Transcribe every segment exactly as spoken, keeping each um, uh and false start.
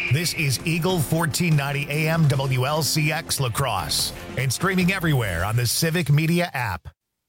This is Eagle fourteen ninety A M W L C X La Crosse and streaming everywhere on the Civic Media app.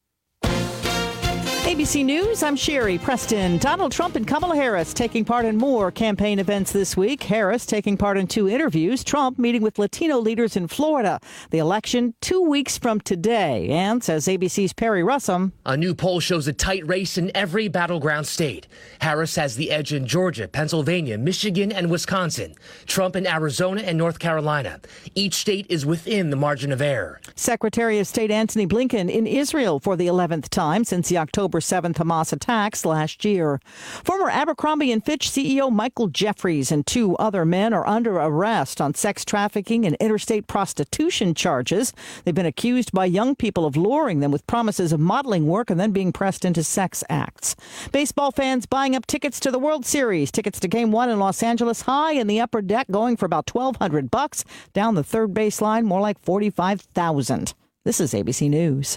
A B C News, I'm Sherry Preston. Donald Trump and Kamala Harris taking part in more campaign events this week. Harris taking part in two interviews. Trump meeting with Latino leaders in Florida. The election two weeks from today. And, says A B C's Perry Russum, a new poll shows a tight race in every battleground state. Harris has the edge in Georgia, Pennsylvania, Michigan, and Wisconsin. Trump in Arizona and North Carolina. Each state is within the margin of error. Secretary of State Antony Blinken in Israel for the eleventh time since the October seventh Hamas attacks last year. Former Abercrombie and Fitch C E O Michael Jeffries and two other men are under arrest on sex trafficking and interstate prostitution charges. They've been accused by young people of luring them with promises of modeling work and then being pressed into sex acts. Baseball fans buying up tickets to the World Series. Tickets to Game One in Los Angeles high in the upper deck, going for about twelve hundred bucks. Down the third baseline, more like forty-five thousand. This is A B C News.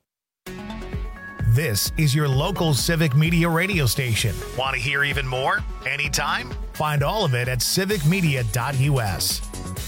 This is your local Civic Media radio station. Want to hear even more? Anytime? Find all of it at civic media dot u s.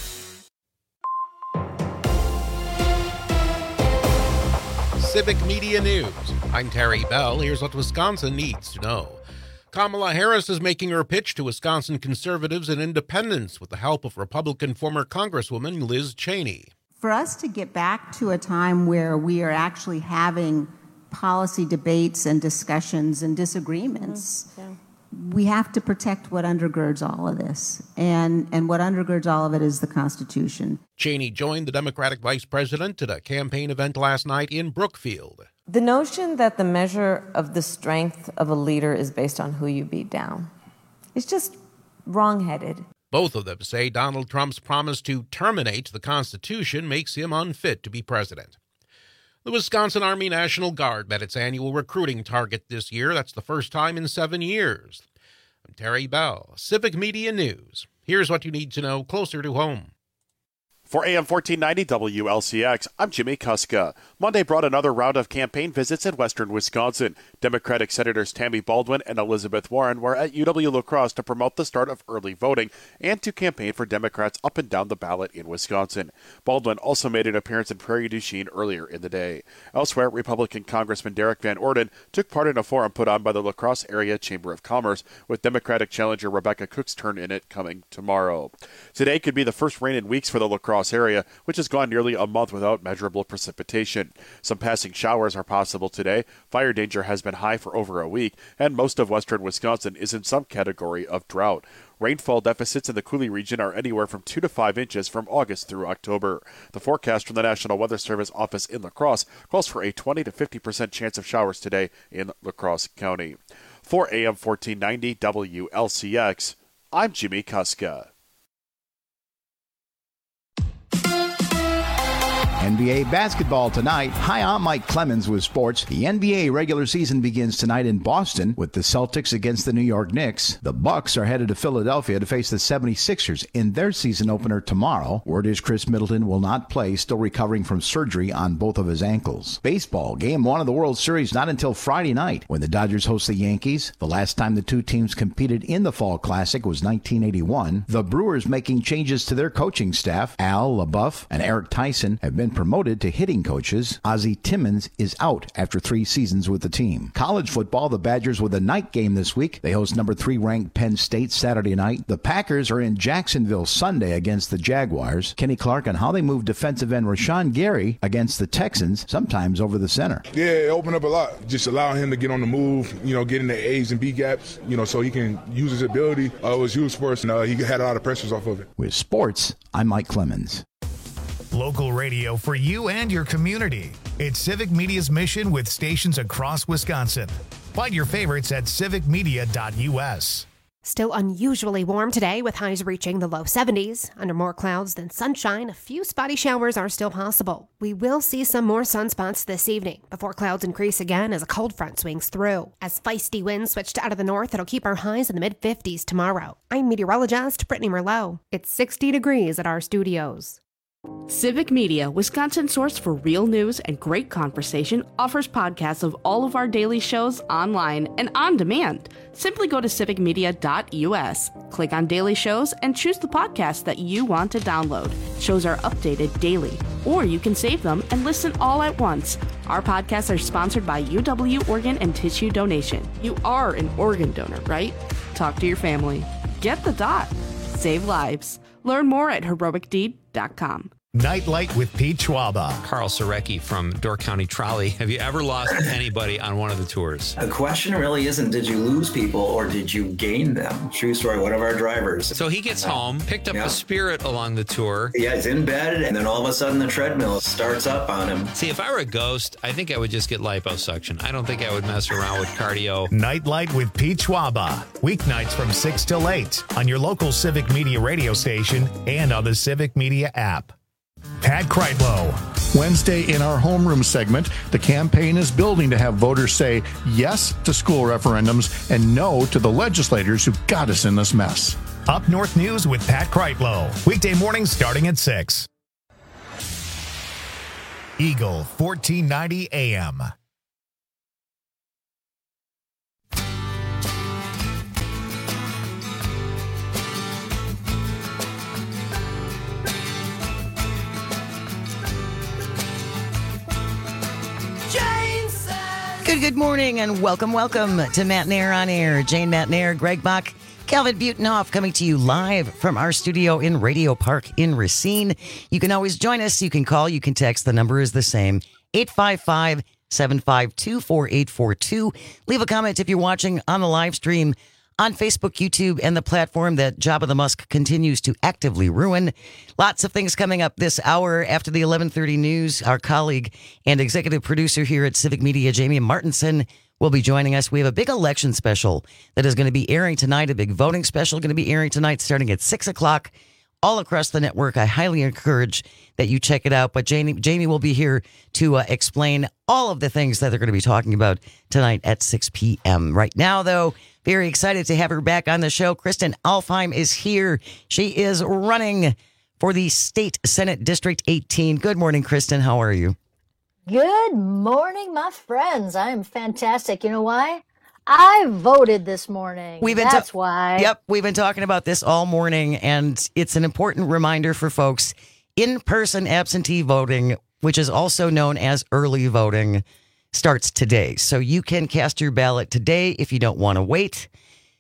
Civic Media News. I'm Terry Bell. Here's what Wisconsin needs to know. Kamala Harris is making her pitch to Wisconsin conservatives and independents with the help of Republican former Congresswoman Liz Cheney. For us to get back to a time where we are actually having policy debates and discussions and disagreements, mm, yeah. we have to protect what undergirds all of this. And, and what undergirds all of it is the Constitution. Cheney joined the Democratic vice president at a campaign event last night in Brookfield. The notion that the measure of the strength of a leader is based on who you beat down is just wrong-headed. Both of them say Donald Trump's promise to terminate the Constitution makes him unfit to be president. The Wisconsin Army National Guard met its annual recruiting target this year. That's the first time in seven years. I'm Terry Bell, Civic Media News. Here's what you need to know closer to home. For A M fourteen ninety W L C X, I'm Jimmy Kuska. Monday brought another round of campaign visits in western Wisconsin. Democratic Senators Tammy Baldwin and Elizabeth Warren were at U W La Crosse to promote the start of early voting and to campaign for Democrats up and down the ballot in Wisconsin. Baldwin also made an appearance in Prairie du Chien earlier in the day. Elsewhere, Republican Congressman Derek Van Orden took part in a forum put on by the La Crosse Area Chamber of Commerce, with Democratic challenger Rebecca Cook's turn in it coming tomorrow. Today could be the first rain in weeks for the La Crosse area, which has gone nearly a month without measurable precipitation. Some passing showers are possible today. Fire danger has been high for over a week, and most of western Wisconsin is in some category of drought. Rainfall deficits in the Coulee region are anywhere from two to five inches from August through October. The forecast from the National Weather Service office in La Crosse calls for a twenty to fifty percent chance of showers today in La Crosse County. For A M fourteen ninety W L C X, I'm Jimmy Kuska. N B A basketball tonight. Hi, I'm Mike Clemens with sports. The N B A regular season begins tonight in Boston with the Celtics against the New York Knicks. The Bucks are headed to Philadelphia to face the seventy-sixers in their season opener tomorrow. Word is Chris Middleton will not play, still recovering from surgery on both of his ankles. Baseball, game one of the World Series not until Friday night when the Dodgers host the Yankees. The last time the two teams competed in the Fall Classic was nineteen eighty-one. The Brewers making changes to their coaching staff. Al LaBeouf and Eric Tyson have been promoted to hitting coaches. Ozzie Timmons is out after three seasons with the team. College football, the Badgers with a night game this week. They host number three ranked Penn State Saturday night. The Packers are in Jacksonville Sunday against the Jaguars. Kenny Clark on how they move defensive end Rashawn Gary against the Texans, sometimes over the center. Yeah, it opened up a lot. Just allowing him to get on the move, you know, get in the A's and B gaps, you know, so he can use his ability. Uh, it was huge for us, and uh, he had a lot of pressures off of it. With sports, I'm Mike Clemens. Local radio for you and your community. It's Civic Media's mission with stations across Wisconsin. Find your favorites at civic media dot u s. Still unusually warm today with highs reaching the low seventies. Under more clouds than sunshine, a few spotty showers are still possible. We will see some more sunspots this evening before clouds increase again as a cold front swings through. As feisty winds switch out of the north, it'll keep our highs in the mid-fifties tomorrow. I'm meteorologist Brittany Merlot. It's sixty degrees at our studios. Civic Media, Wisconsin's source for real news and great conversation, offers podcasts of all of our daily shows online and on demand. Simply go to civic media dot u s, click on daily shows, and choose the podcast that you want to download. Shows are updated daily, or you can save them and listen all at once. Our podcasts are sponsored by U W Organ and Tissue Donation. You are an organ donor, right? Talk to your family. Get the dot. Save lives. Learn more at heroic deed dot com. Nightlight with Pete Schwaba. Carl Sarecki from Door County Trolley. Have you ever lost anybody on one of the tours? The question really isn't did you lose people or did you gain them? True story, one of our drivers. So he gets home, picked up yeah. a Spirit along the tour. Yeah, he's in bed, and then all of a sudden the treadmill starts up on him. See, if I were a ghost, I think I would just get liposuction. I don't think I would mess around with cardio. Nightlight with Pete Schwaba. Weeknights from six till eight on your local Civic Media radio station and on the Civic Media app. Pat Kreitlow. Wednesday in our homeroom segment, the campaign is building to have voters say yes to school referendums and no to the legislators who got us in this mess. Up North News with Pat Kreitlow. Weekday mornings starting at six. Eagle fourteen ninety A M. Good, good morning and welcome, welcome to Matt Nair on Air. Jane Matt Nair, Greg Bach, Calvin Butenhoff coming to you live from our studio in Radio Park in Racine. You can always join us. You can call, you can text. The number is the same, eight five five, seven five two, four eight four two. Leave a comment if you're watching on the live stream on Facebook, YouTube, and the platform that Jabba the Musk continues to actively ruin. Lots of things coming up this hour after the eleven thirty news. Our colleague and executive producer here at Civic Media, Jamie Martinson, will be joining us. We have a big election special that is going to be airing tonight, a big voting special going to be airing tonight starting at six o'clock all across the network. I highly encourage that you check it out. But Jamie, Jamie will be here to uh, explain all of the things that they're going to be talking about tonight at six p.m. Right now, though, very excited to have her back on the show. Kristen Alfheim is here. She is running for the State Senate District eighteen. Good morning, Kristen. How are you? Good morning, my friends. I am fantastic. You know why? I voted this morning. We've been That's ta- why. Yep, we've been talking about this all morning, and it's an important reminder for folks. In-person absentee voting, which is also known as early voting, starts today. So you can cast your ballot today if you don't want to wait.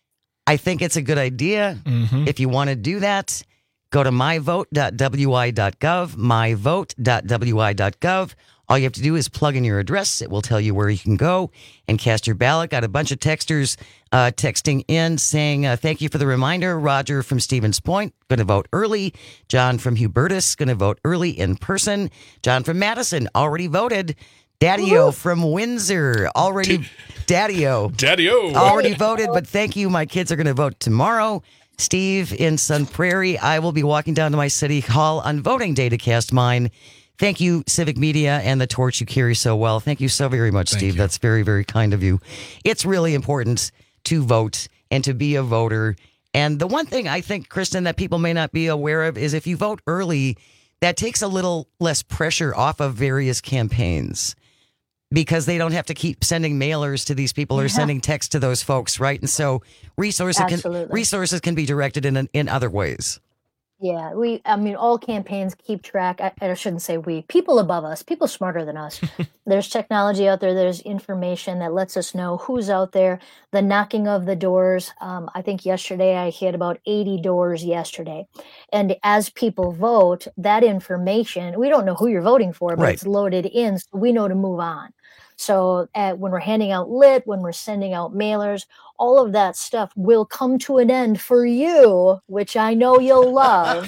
I think it's a good idea. Mm-hmm. If you want to do that, go to my vote dot w i dot gov, my vote dot w i dot gov. All you have to do is plug in your address. It will tell you where you can go and cast your ballot. Got a bunch of texters uh, texting in saying, uh, thank you for the reminder. Roger from Stevens Point, going to vote early. John from Hubertus, going to vote early in person. John from Madison, already voted. Daddy-O from Windsor, already, Daddy-O. Daddy-O. Already voted, but thank you. My kids are going to vote tomorrow. Steve in Sun Prairie, I will be walking down to my city hall on voting day to cast mine. Thank you, Civic Media, and the torch you carry so well. Thank you so very much, Thank Steve. you. That's very, very kind of you. It's really important to vote and to be a voter. And the one thing I think, Kristen, that people may not be aware of is if you vote early, that takes a little less pressure off of various campaigns because they don't have to keep sending mailers to these people or Yeah. sending text to those folks, right? And so resources can, Absolutely. resources can be directed in in other ways. Yeah, we, I mean, all campaigns keep track. I, I shouldn't say we, people above us, people smarter than us. There's technology out there, there's information that lets us know who's out there, the knocking of the doors. Um, I think yesterday I hit about eighty doors yesterday. And as people vote, that information, we don't know who you're voting for, but Right. it's loaded in, so we know to move on. So uh, when we're handing out lit, when we're sending out mailers, all of that stuff will come to an end for you, which I know you'll love.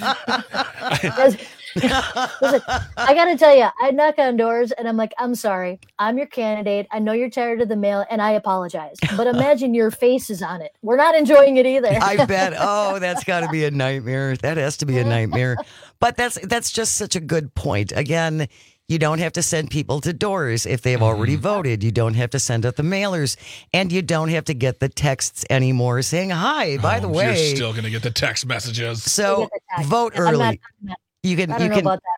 Listen, I got to tell you, I knock on doors and I'm like, I'm sorry. I'm your candidate. I know you're tired of the mail and I apologize. But imagine your face is on it. We're not enjoying it either. I bet. Oh, that's got to be a nightmare. That has to be a nightmare. But that's that's just such a good point. Again, you don't have to send people to doors if they've already voted. You don't have to send out the mailers. And you don't have to get the texts anymore saying, hi, by Oh, the way. You're still going to get the text messages. So the text. vote I'm early. not- I'm not- You can I don't you know can about that.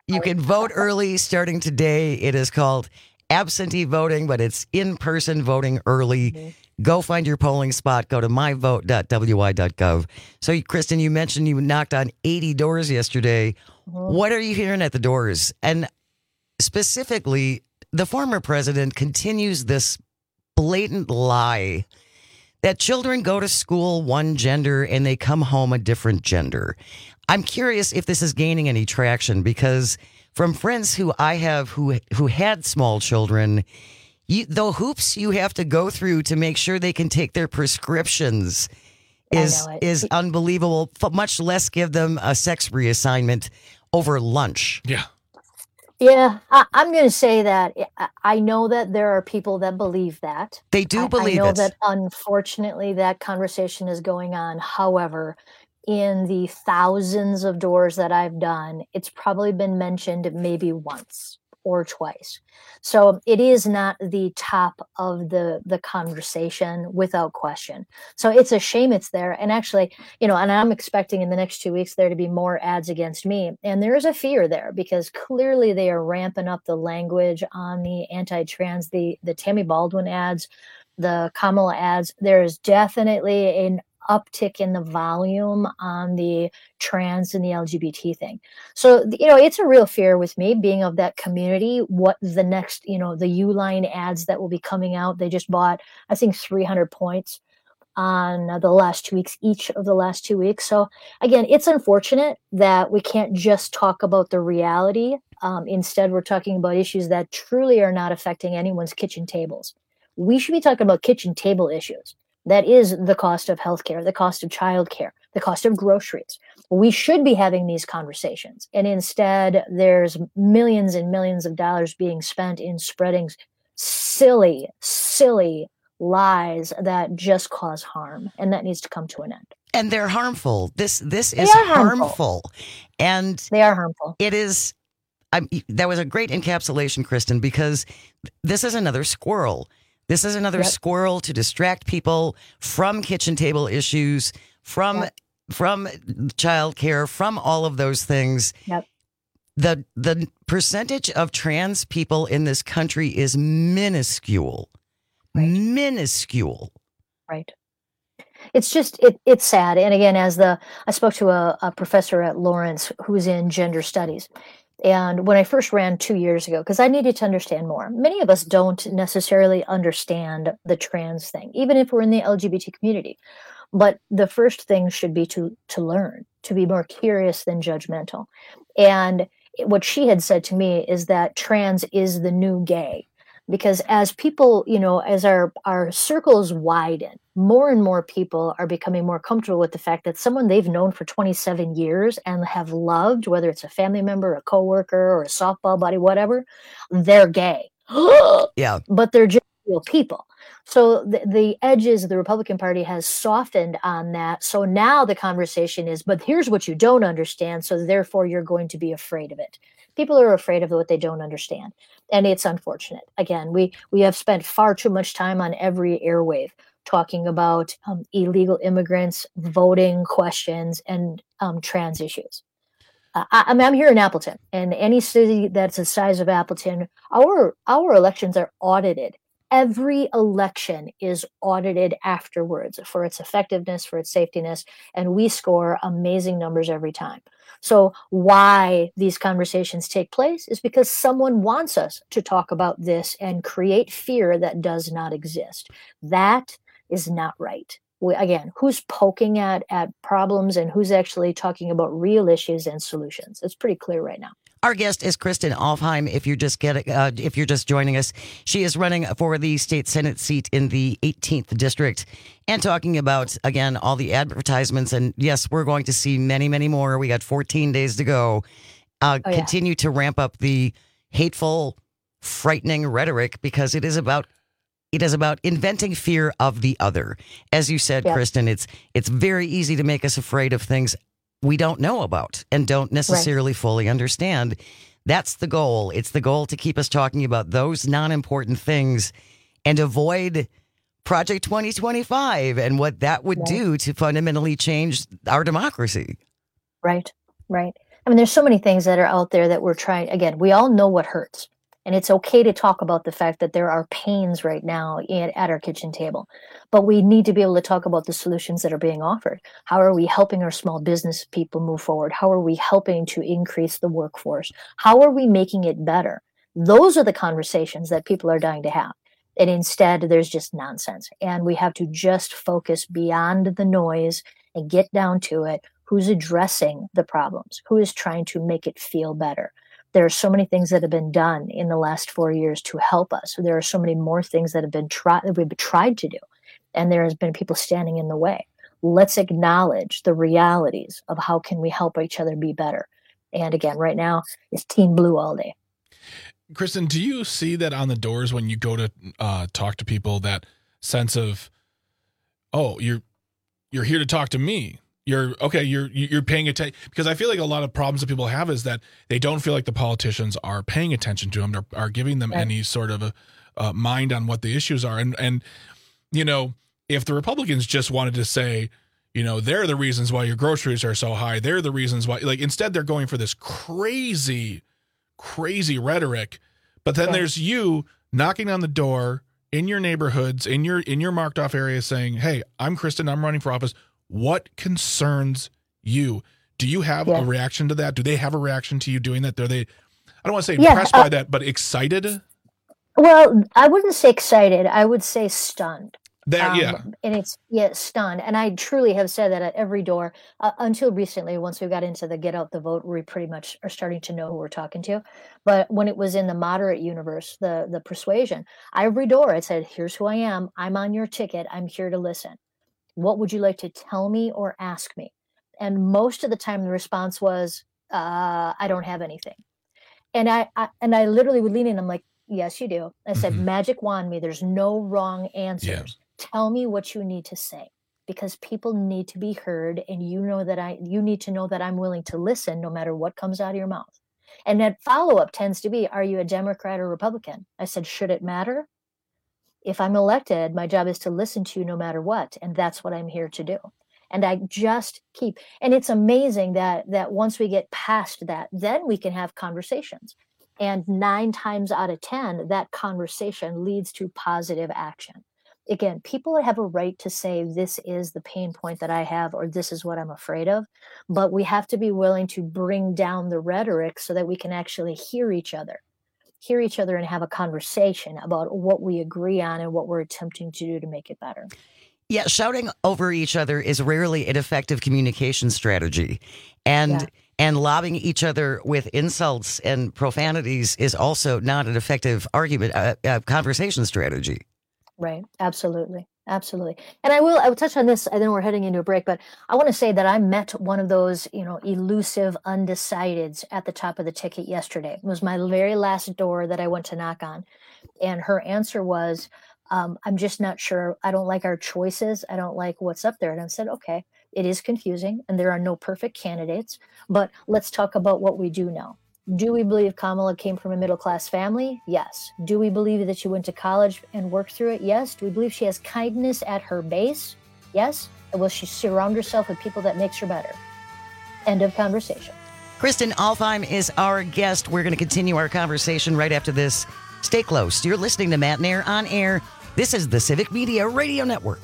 You can vote early starting today. It is called absentee voting, but it's in-person voting early. Mm-hmm. Go find your polling spot. Go to my vote dot w y dot gov. So, Kristen, you mentioned you knocked on eighty doors yesterday. Mm-hmm. What are you hearing at the doors? And specifically, the former president continues this blatant lie that children go to school one gender and they come home a different gender. I'm curious if this is gaining any traction, because from friends who I have who who had small children, you, the hoops you have to go through to make sure they can take their prescriptions is is unbelievable. Much less give them a sex reassignment over lunch. Yeah. Yeah, I, I'm going to say that I know that there are people that believe that. They do believe it. I know it. that unfortunately that conversation is going on. However, in the thousands of doors that I've done, it's probably been mentioned maybe once or twice. So it is not the top of the, the conversation without question. So it's a shame it's there. And actually, you know, and I'm expecting in the next two weeks there to be more ads against me. And there is a fear there because clearly they are ramping up the language on the anti-trans, the, the Tammy Baldwin ads, the Kamala ads. There is definitely an uptick in the volume on the trans and the L G B T thing. So, you know, it's a real fear with me being of that community. What the next, you know, the Uline ads that will be coming out. They just bought, I think, three hundred points on the last two weeks, each of the last two weeks. So again, it's unfortunate that we can't just talk about the reality. Um, instead, we're talking about issues that truly are not affecting anyone's kitchen tables. We should be talking about kitchen table issues. That is the cost of healthcare, the cost of childcare, the cost of groceries. We should be having these conversations. And instead, there's millions and millions of dollars being spent in spreading silly, silly lies that just cause harm. And that needs to come to an end. And they're harmful. This this is harmful. harmful. And they are harmful. It is. I'm, that was a great encapsulation, Kristen, because this is another squirrel. This is another yep. squirrel to distract people from kitchen table issues, from yep. from childcare, from all of those things. Yep. The the percentage of trans people in this country is minuscule. Right. Minuscule. Right. It's just it it's sad. And again, as the I spoke to a, a professor at Lawrence who's in gender studies. And when I first ran two years ago, because I needed to understand more, many of us don't necessarily understand the trans thing, even if we're in the L G B T community. But the first thing should be to to learn, to be more curious than judgmental. And what she had said to me is that trans is the new gay. Because as people, you know, as our, our circles widen, more and more people are becoming more comfortable with the fact that someone they've known for twenty-seven years and have loved, whether it's a family member, a coworker, or a softball buddy, whatever, they're gay. Yeah. But they're just real people. So the, the edges of the Republican Party has softened on that. So now the conversation is, but here's what you don't understand. So therefore you're going to be afraid of it. People are afraid of what they don't understand. And it's unfortunate. Again, we, we have spent far too much time on every airwave talking about um, illegal immigrants, voting questions, and um, trans issues. Uh, I, I mean, I'm here in Appleton, and any city that's the size of Appleton, our our elections are audited. Every election is audited afterwards for its effectiveness, for its safetiness, and we score amazing numbers every time. So why these conversations take place is because someone wants us to talk about this and create fear that does not exist. That is not right. We, again, who's poking at, at problems and who's actually talking about real issues and solutions? It's pretty clear right now. Our guest is Kristen Alfheim. If you're just getting, uh, if you're just joining us, she is running for the state Senate seat in the eighteenth district, and talking about again all the advertisements. And yes, we're going to see many, many more. We got fourteen days to go. Uh, oh, yeah. Continue to ramp up the hateful, frightening rhetoric because it is about it is about inventing fear of the other. As you said, yeah. Kristen, it's it's very easy to make us afraid of things we don't know about and don't necessarily right. fully understand. That's the goal. It's the goal to keep us talking about those non-important things and avoid Project twenty twenty-five and what that would right. do to fundamentally change our democracy. Right, right. I mean, there's so many things that are out there that we're trying. Again, we all know what hurts. And it's okay to talk about the fact that there are pains right now in, at our kitchen table. But we need to be able to talk about the solutions that are being offered. How are we helping our small business people move forward? How are we helping to increase the workforce? How are we making it better? Those are the conversations that people are dying to have. And instead, there's just nonsense. And we have to just focus beyond the noise and get down to it. Who's addressing the problems? Who is trying to make it feel better? There are so many things that have been done in the last four years to help us. There are so many more things that have been tried that we've tried to do, and there has been people standing in the way. Let's acknowledge the realities of how can we help each other be better. And again, right now, it's Team Blue all day. Kristen, do you see that on the doors when you go to uh, talk to people? That sense of, oh, you're you're here to talk to me. You're okay. You're you're paying attention, because I feel like a lot of problems that people have is that they don't feel like the politicians are paying attention to them, or are giving them right. any sort of a, a mind on what the issues are. And and you know, if the Republicans just wanted to say, you know, they're the reasons why your groceries are so high, they're the reasons why, like, instead they're going for this crazy, crazy rhetoric. But then right. there's you knocking on the door in your neighborhoods, in your in your marked off areas, saying, "Hey, I'm Kristen. I'm running for office. What concerns you?" Do you have yeah. a reaction to that? Do they have a reaction to you doing that? Are they, I don't want to say yeah, impressed uh, by that, but excited? Well, I wouldn't say excited. I would say stunned. That, um, yeah. And it's, yeah, stunned. And I truly have said that at every door uh, until recently, once we got into the get out the vote, we pretty much are starting to know who we're talking to. But when it was in the moderate universe, the, the persuasion, every door I said, here's who I am. I'm on your ticket. I'm here to listen. What would you like to tell me or ask me? And most of the time the response was, uh, I don't have anything. And I, I and I literally would lean in. I'm like, yes, you do. I said, mm-hmm. magic wand me. There's no wrong answers. Yeah. Tell me what you need to say, because people need to be heard. And you know that I, you need to know that I'm willing to listen no matter what comes out of your mouth. And that follow-up tends to be, are you a Democrat or Republican? I said, should it matter? If I'm elected, my job is to listen to you no matter what. And that's what I'm here to do. And I just keep, and it's amazing that that once we get past that, then we can have conversations. And nine times out of ten, that conversation leads to positive action. Again, people have a right to say, this is the pain point that I have, or this is what I'm afraid of. But we have to be willing to bring down the rhetoric so that we can actually hear each other. hear each other and have a conversation about what we agree on and what we're attempting to do to make it better. Yeah, shouting over each other is rarely an effective communication strategy. And yeah. and lobbing each other with insults and profanities is also not an effective argument, uh, uh, conversation strategy. Right. Absolutely. Absolutely. And I will, I will touch on this. I know we're heading into a break, but I want to say that I met one of those, you know, elusive undecideds at the top of the ticket yesterday. It was my very last door that I went to knock on. And her answer was, um, I'm just not sure. I don't like our choices. I don't like what's up there. And I said, okay, it is confusing and there are no perfect candidates, but let's talk about what we do know. Do we believe Kamala came from a middle-class family? Yes. Do we believe that she went to college and worked through it? Yes. Do we believe she has kindness at her base? Yes. And will she surround herself with people that makes her better? End of conversation. Kristen Alfheim is our guest. We're going to continue our conversation right after this. Stay close. You're listening to Matt Nair on Air. This is the Civic Media Radio Network.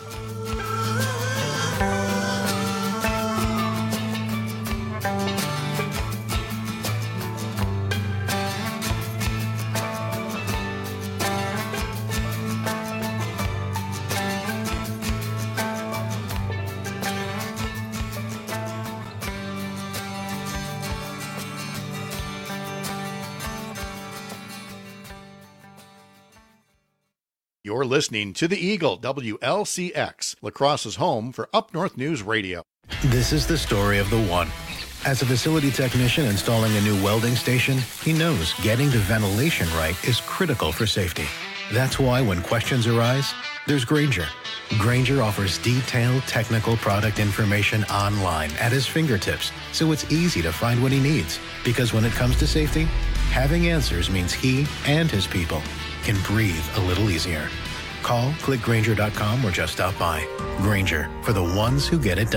You're listening to The Eagle, W L C X, La Crosse's home for Up North News Radio. This is the story of the one. As a facility technician installing a new welding station, he knows getting the ventilation right is critical for safety. That's why when questions arise, there's Grainger. Grainger offers detailed technical product information online at his fingertips, so it's easy to find what he needs. Because when it comes to safety, having answers means he and his people can breathe a little easier. Call, click Grainger dot com, or just stop by. Grainger, for the ones who get it done.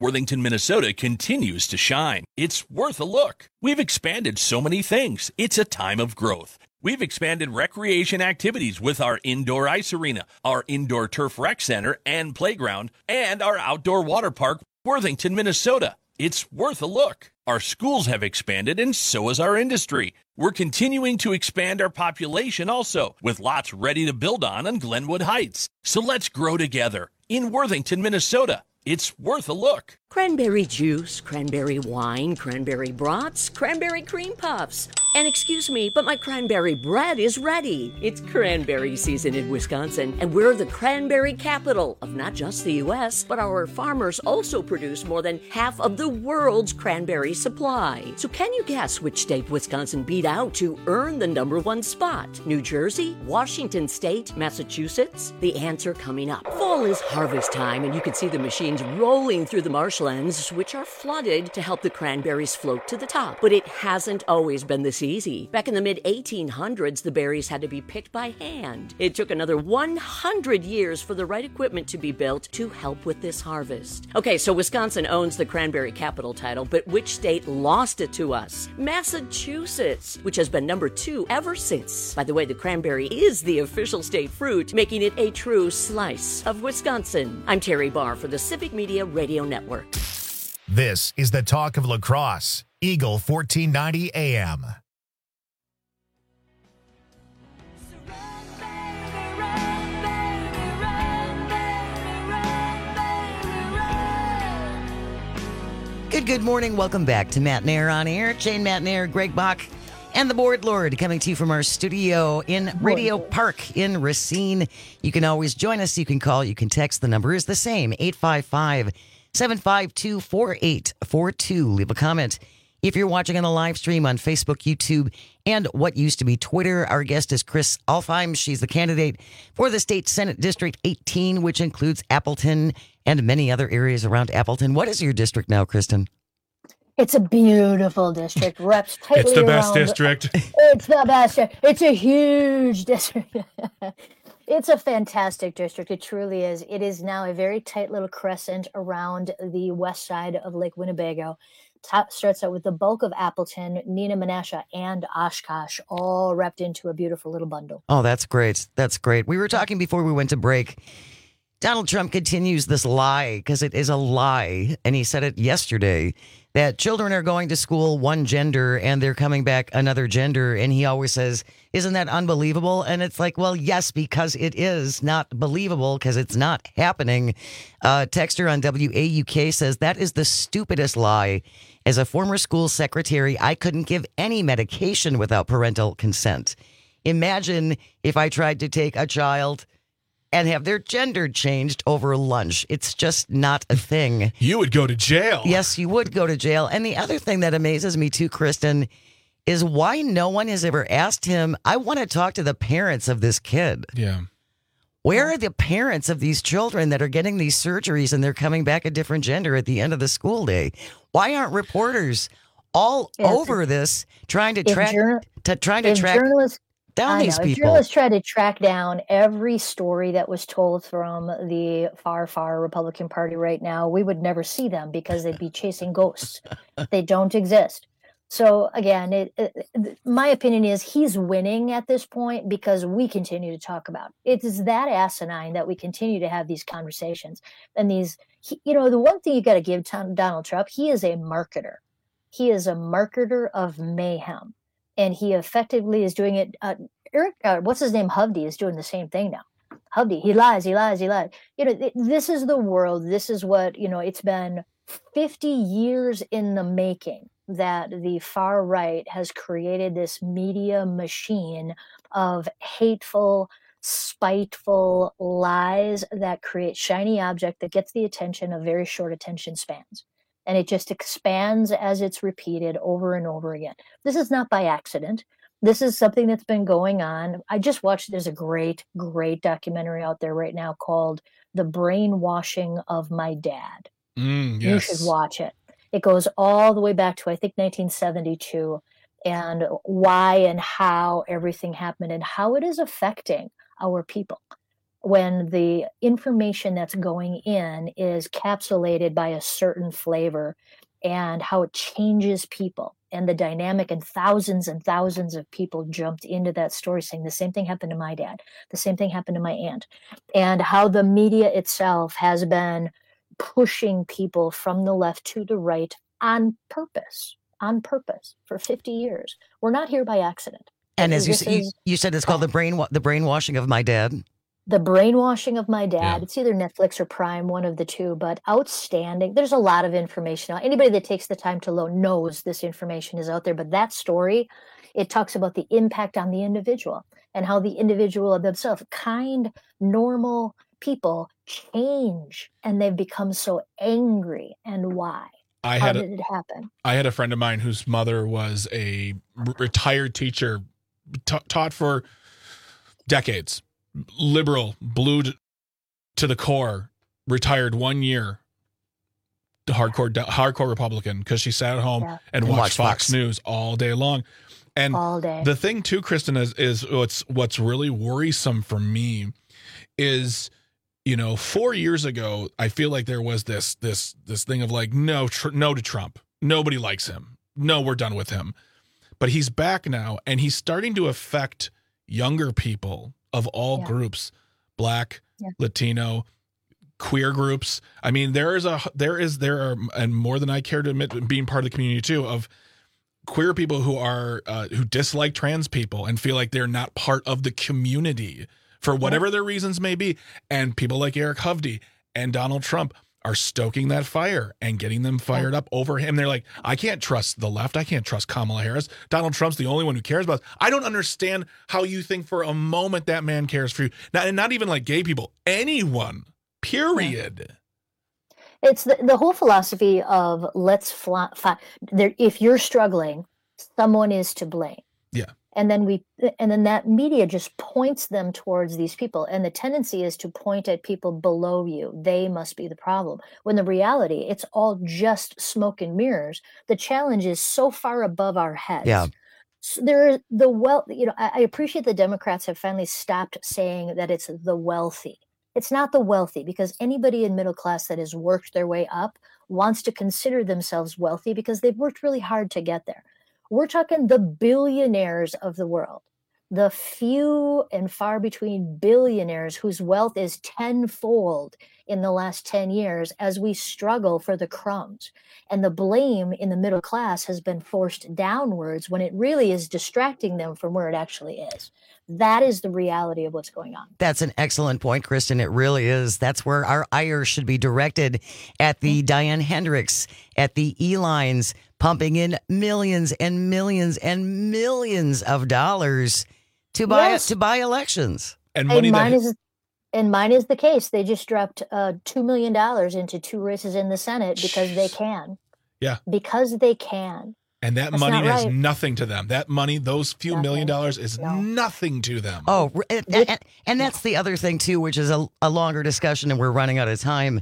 Worthington, Minnesota continues to shine. It's worth a look. We've expanded so many things. It's a time of growth. We've expanded recreation activities with our indoor ice arena, our indoor turf rec center and playground, and our outdoor water park, Worthington, Minnesota. It's worth a look. Our schools have expanded, and so has our industry. We're continuing to expand our population also, with lots ready to build on on Glenwood Heights. So let's grow together in Worthington, Minnesota. It's worth a look. Cranberry juice, cranberry wine, cranberry brats, cranberry cream puffs. And excuse me, but my cranberry bread is ready. It's cranberry season in Wisconsin, and we're the cranberry capital of not just the U S, but our farmers also produce more than half of the world's cranberry supply. So can you guess which state Wisconsin beat out to earn the number one spot? New Jersey, Washington State, Massachusetts? The answer coming up. Fall is harvest time, and you can see the machines rolling through the marshlands, which are flooded to help the cranberries float to the top. But it hasn't always been this easy. Back in the mid eighteen hundreds, the berries had to be picked by hand. It took another one hundred years for the right equipment to be built to help with this harvest. Okay, so Wisconsin owns the cranberry capital title, but which state lost it to us? Massachusetts, which has been number two ever since. By the way, the cranberry is the official state fruit, making it a true slice of Wisconsin. I'm Terry Barr for the Civic Media Radio Network. This is the talk of La Crosse, Eagle fourteen ninety A M. Good, good morning. Welcome back to Matt Nair on Air. Jane Matt Nair, Greg Bach, and the Board Lord coming to you from our studio in Radio Park in Racine. You can always join us. You can call. You can text. The number is the same, eight five five, seven five two, four eight four two. Leave a comment. If you're watching on the live stream on Facebook, YouTube, and what used to be Twitter, our guest is Chris Alfheim. She's the candidate for the State Senate District eighteen, which includes Appleton and many other areas around Appleton. What is your district now, Kristen? It's a beautiful district. Reps tightly It's the best around- district. It's the best. It's a huge district. It's a fantastic district. It truly is. It is now a very tight little crescent around the west side of Lake Winnebago. Top starts out with the bulk of Appleton, Neenah, Menasha, and Oshkosh, all wrapped into a beautiful little bundle. Oh, that's great. That's great. We were talking before we went to break. Donald Trump continues this lie, because it is a lie, and he said it yesterday, that children are going to school one gender and they're coming back another gender. And he always says, isn't that unbelievable? And it's like, well, yes, because it is not believable, because it's not happening. Uh, Texter on W A U K says, that is the stupidest lie. As a former school secretary, I couldn't give any medication without parental consent. Imagine if I tried to take a child and have their gender changed over lunch. It's just not a thing. You would go to jail. Yes, you would go to jail. And the other thing that amazes me too, Kristen, is why no one has ever asked him, I want to talk to the parents of this kid. Yeah. Where are the parents of these children that are getting these surgeries and they're coming back a different gender at the end of the school day? Why aren't reporters all If- over this trying to if track jour- to trying to if track journalists down I these know. If people? journalists tried to track down every story that was told from the far, far Republican Party right now, we would never see them because they'd be chasing ghosts. They don't exist. So again, it, it, my opinion is he's winning at this point because we continue to talk about it. It is that asinine that we continue to have these conversations and these. He, you know, the one thing you got to give Tom, Donald Trump, he is a marketer. He is a marketer of mayhem. And he effectively is doing it. Uh, Eric, uh, what's his name? Hovde is doing the same thing now. Hovde, he lies, he lies, he lies. You know, th- this is the world. This is what, you know, it's been fifty years in the making that the far right has created this media machine of hateful, spiteful lies that create shiny object that gets the attention of very short attention spans. And it just expands as it's repeated over and over again. This is not by accident. This is something that's been going on. I just watched, there's a great, great documentary out there right now called The Brainwashing of My Dad. Mm, yes. You should watch it. It goes all the way back to, I think, nineteen seventy-two, and why and how everything happened and how it is affecting our people. when the information that's going in is capsulated by a certain flavor and how it changes people and the dynamic, and thousands and thousands of people jumped into that story saying the same thing happened to my dad, the same thing happened to my aunt, and how the media itself has been pushing people from the left to the right on purpose, on purpose for fifty years. We're not here by accident. And as you, This s- you, is- you said, it's called the brain the brainwashing of my dad. The brainwashing of my dad. Yeah. It's either Netflix or Prime, one of the two, but outstanding. There's a lot of information. Anybody that takes the time to load knows this information is out there, but that story, it talks about the impact on the individual and how the individual themselves, kind, normal people, change, and they've become so angry. And why? I How had did a, it happen? I had a friend of mine whose mother was a r- retired teacher, ta taught for decades, liberal, blue to, to the core, retired one year, hardcore hardcore Republican, because she sat at home Yeah. and And watched watched Fox, Fox. News all day long. And All day. the thing too, Kristen, is is what's what's really worrisome for me is, you know, four years ago, I feel like there was this this this thing of like, no, tr- no to Trump. Nobody likes him. No, we're done with him. But he's back now, and he's starting to affect younger people of all Yeah. groups, Black, Yeah. Latino, queer groups. I mean, there is a there is there are, and more than I care to admit, being part of the community too, of queer people who are uh, who dislike trans people and feel like they're not part of the community for whatever their reasons may be. And people like Eric Hovde and Donald Trump are stoking that fire and getting them fired up over him. They're like, I can't trust the left. I can't trust Kamala Harris. Donald Trump's the only one who cares about us. I don't understand how you think for a moment that man cares for you. Not, and not even like gay people, anyone, period. It's the, the whole philosophy of let's fly, fi- there. If you're struggling, someone is to blame. Yeah. And then we, and then that media just points them towards these people. And the tendency is to point at people below you. They must be the problem. When the reality, it's all just smoke and mirrors. The challenge is so far above our heads. Yeah. So there, the well, you know, I, I appreciate the Democrats have finally stopped saying that it's the wealthy. It's not the wealthy, because anybody in middle class that has worked their way up wants to consider themselves wealthy because they've worked really hard to get there. We're talking the billionaires of the world, the few and far between billionaires whose wealth is tenfold in the last ten years as we struggle for the crumbs. And the blame in the middle class has been forced downwards when it really is distracting them from where it actually is. That is the reality of what's going on. That's an excellent point, Kristen. It really is. That's where our ire should be directed, at the Diane Hendricks, at the E-Lines, pumping in millions and millions and millions of dollars to buy Yes. to buy elections. And And mine is, and mine is the case. They just dropped uh, two million dollars into two races in the Senate because they can. Yeah. Because they can. And that That's money not has right. nothing to them. That money, those few million dollars, is No. nothing to them. Oh, r- and, and, and that's the other thing, too, which is a, a longer discussion, and we're running out of time.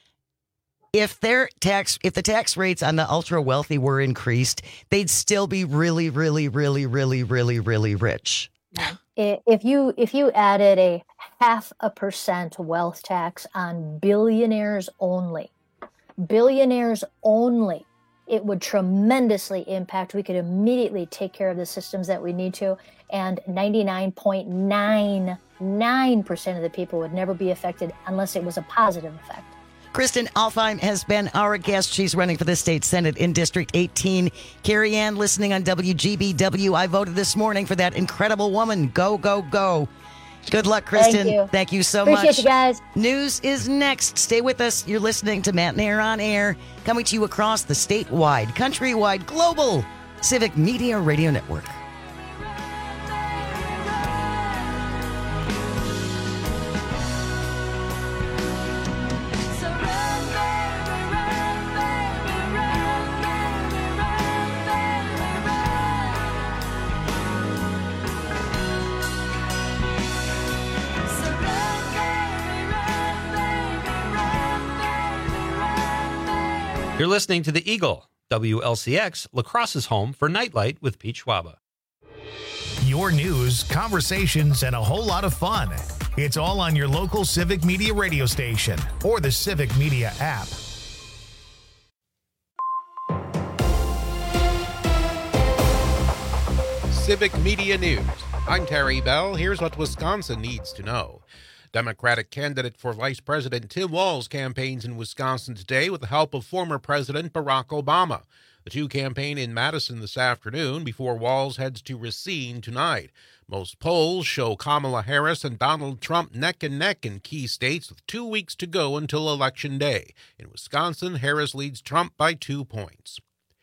If their tax, if the tax rates on the ultra wealthy were increased, they'd still be really, really, really, really, really, really rich. I- If you if you added a half a percent wealth tax on billionaires only, billionaires only, it would tremendously impact. We could immediately take care of the systems that we need to, and ninety-nine point nine nine percent of the people would never be affected unless it was a positive effect. Kristen Alfheim has been our guest. She's running for the state senate in District eighteen. Carrie Ann, listening on W G B W. I voted this morning for that incredible woman. Go, go, go. Good luck, Kristen. Thank you. Thank you so Appreciate much. you guys. News is next. Stay with us. You're listening to Matt Nair on Air, coming to you across the statewide, countrywide, global Civic Media Radio Network. You're listening to The Eagle, W L C X, La Crosse's home for Nightlight with Pete Schwaba. Your news, conversations, and a whole lot of fun. It's all on your local Civic Media radio station or the Civic Media app. Civic Media News. I'm Terry Bell. Here's what Wisconsin needs to know. Democratic candidate for Vice President Tim Walz campaigns in Wisconsin today with the help of former President Barack Obama. The two campaign in Madison this afternoon before Walz heads to Racine tonight. Most polls show Kamala Harris and Donald Trump neck and neck in key states with two weeks to go until Election Day. In Wisconsin, Harris leads Trump by two points.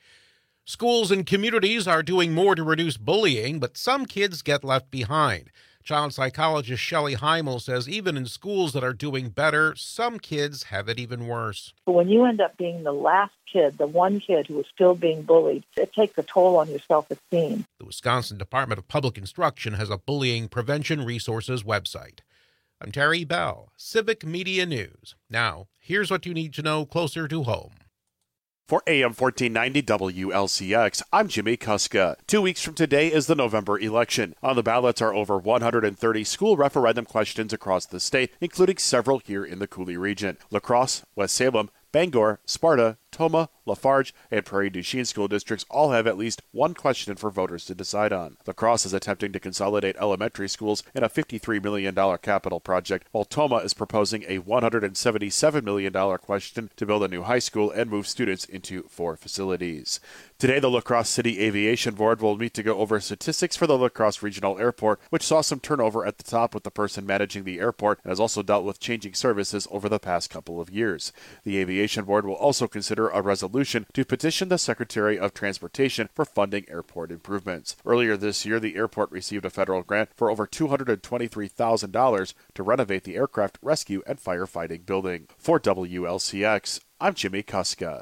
Schools and communities are doing more to reduce bullying, but some kids get left behind. Child psychologist Shelley Heimel says even in schools that are doing better, some kids have it even worse. When you end up being the last kid, the one kid who is still being bullied, it takes a toll on your self-esteem. The Wisconsin Department of Public Instruction has a bullying prevention resources website. I'm Terry Bell, Civic Media News. Now, here's what you need to know closer to home. For A M fourteen ninety W L C X, I'm Jimmy Kuska. Two weeks from today is the November election. On the ballots are over one hundred thirty school referendum questions across the state, including several here in the Cooley region. La Crosse, West Salem, Bangor, Sparta, Tomah, Lafarge, and Prairie du Chien school districts all have at least one question for voters to decide on. La Crosse is attempting to consolidate elementary schools in a fifty-three million dollars capital project, while Tomah is proposing a one hundred seventy-seven million dollars question to build a new high school and move students into four facilities. Today, the La Crosse City Aviation Board will meet to go over statistics for the La Crosse Regional Airport, which saw some turnover at the top with the person managing the airport and has also dealt with changing services over the past couple of years. The Aviation Board will also consider a resolution to petition the Secretary of Transportation for funding airport improvements. Earlier this year, the airport received a federal grant for over two hundred twenty-three thousand dollars to renovate the aircraft rescue and firefighting building. For W L C X, I'm Jimmy Kuska.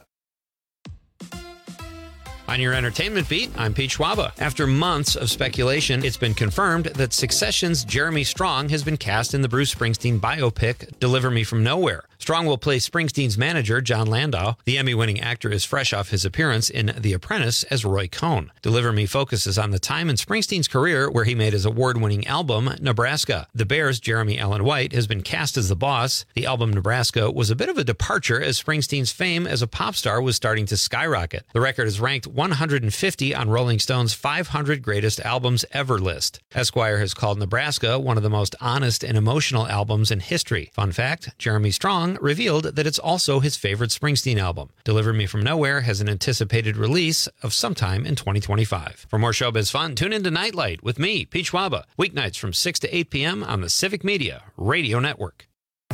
On your entertainment beat, I'm Pete Schwaba. After months of speculation, it's been confirmed that Succession's Jeremy Strong has been cast in the Bruce Springsteen biopic Deliver Me From Nowhere. Strong will play Springsteen's manager, John Landau. The Emmy-winning actor is fresh off his appearance in The Apprentice as Roy Cohn. Deliver Me focuses on the time in Springsteen's career where he made his award-winning album, Nebraska. The Bears' Jeremy Allen White has been cast as the boss. The album Nebraska was a bit of a departure as Springsteen's fame as a pop star was starting to skyrocket. The record is ranked one hundred fifty on Rolling Stone's five hundred Greatest Albums Ever list. Esquire has called Nebraska one of the most honest and emotional albums in history. Fun fact, Jeremy Strong revealed that it's also his favorite Springsteen album. Deliver Me From Nowhere has an anticipated release of sometime in twenty twenty-five. For more showbiz fun, tune into Nightlight with me, Pete Schwaba, weeknights from six to eight p.m. on the Civic Media Radio Network.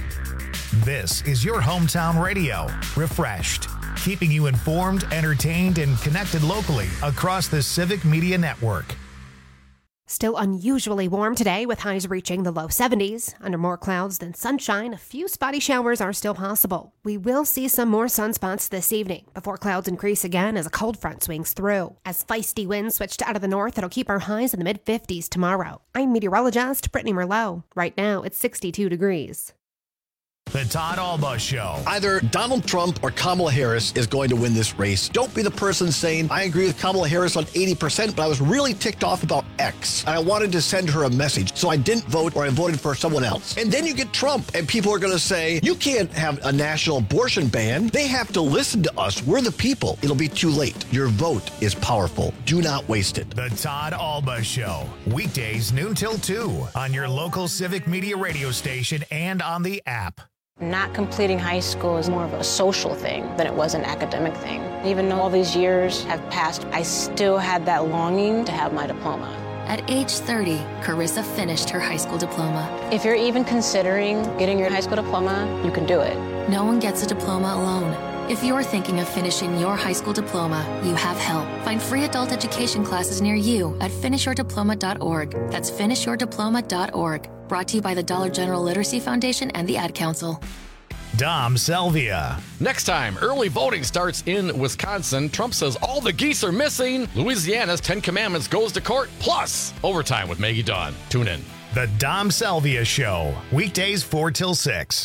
This is your hometown radio, refreshed, keeping you informed, entertained, and connected locally across the Civic Media Network. Still unusually warm today with highs reaching the low seventies. Under more clouds than sunshine, a few spotty showers are still possible. We will see some more sunspots this evening before clouds increase again as a cold front swings through. As feisty winds switch out of the north, it'll keep our highs in the mid fifties tomorrow. I'm meteorologist Brittany Merlot. Right now, it's sixty-two degrees. The Todd Alba Show. Either Donald Trump or Kamala Harris is going to win this race. Don't be the person saying, I agree with Kamala Harris on eighty percent, but I was really ticked off about X. And I wanted to send her a message, so I didn't vote or I voted for someone else. And then you get Trump, and people are going to say, you can't have a national abortion ban. They have to listen to us. We're the people. It'll be too late. Your vote is powerful. Do not waste it. The Todd Alba Show. Weekdays noon till two on your local Civic Media radio station and on the app. Not completing high school is more of a social thing than it was an academic thing. Even though all these years have passed, I still had that longing to have my diploma. At age thirty, Carissa finished her high school diploma. If you're even considering getting your high school diploma, you can do it. No one gets a diploma alone. If you're thinking of finishing your high school diploma, you have help. Find free adult education classes near you at finish your diploma dot org. That's finish your diploma dot org. Brought to you by the Dollar General Literacy Foundation and the Ad Council. Dom Selvia. Next time, early voting starts in Wisconsin. Trump says all the geese are missing. Louisiana's Ten Commandments goes to court. Plus, overtime with Maggie Dawn. Tune in. The Dom Selvia Show. Weekdays four till six.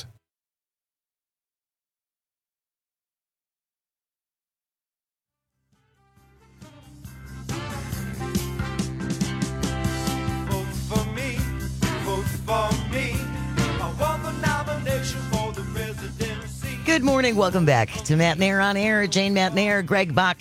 For me, Good morning. Welcome back to Matt Nair on Air. Jane Matt Nair, Greg Bach,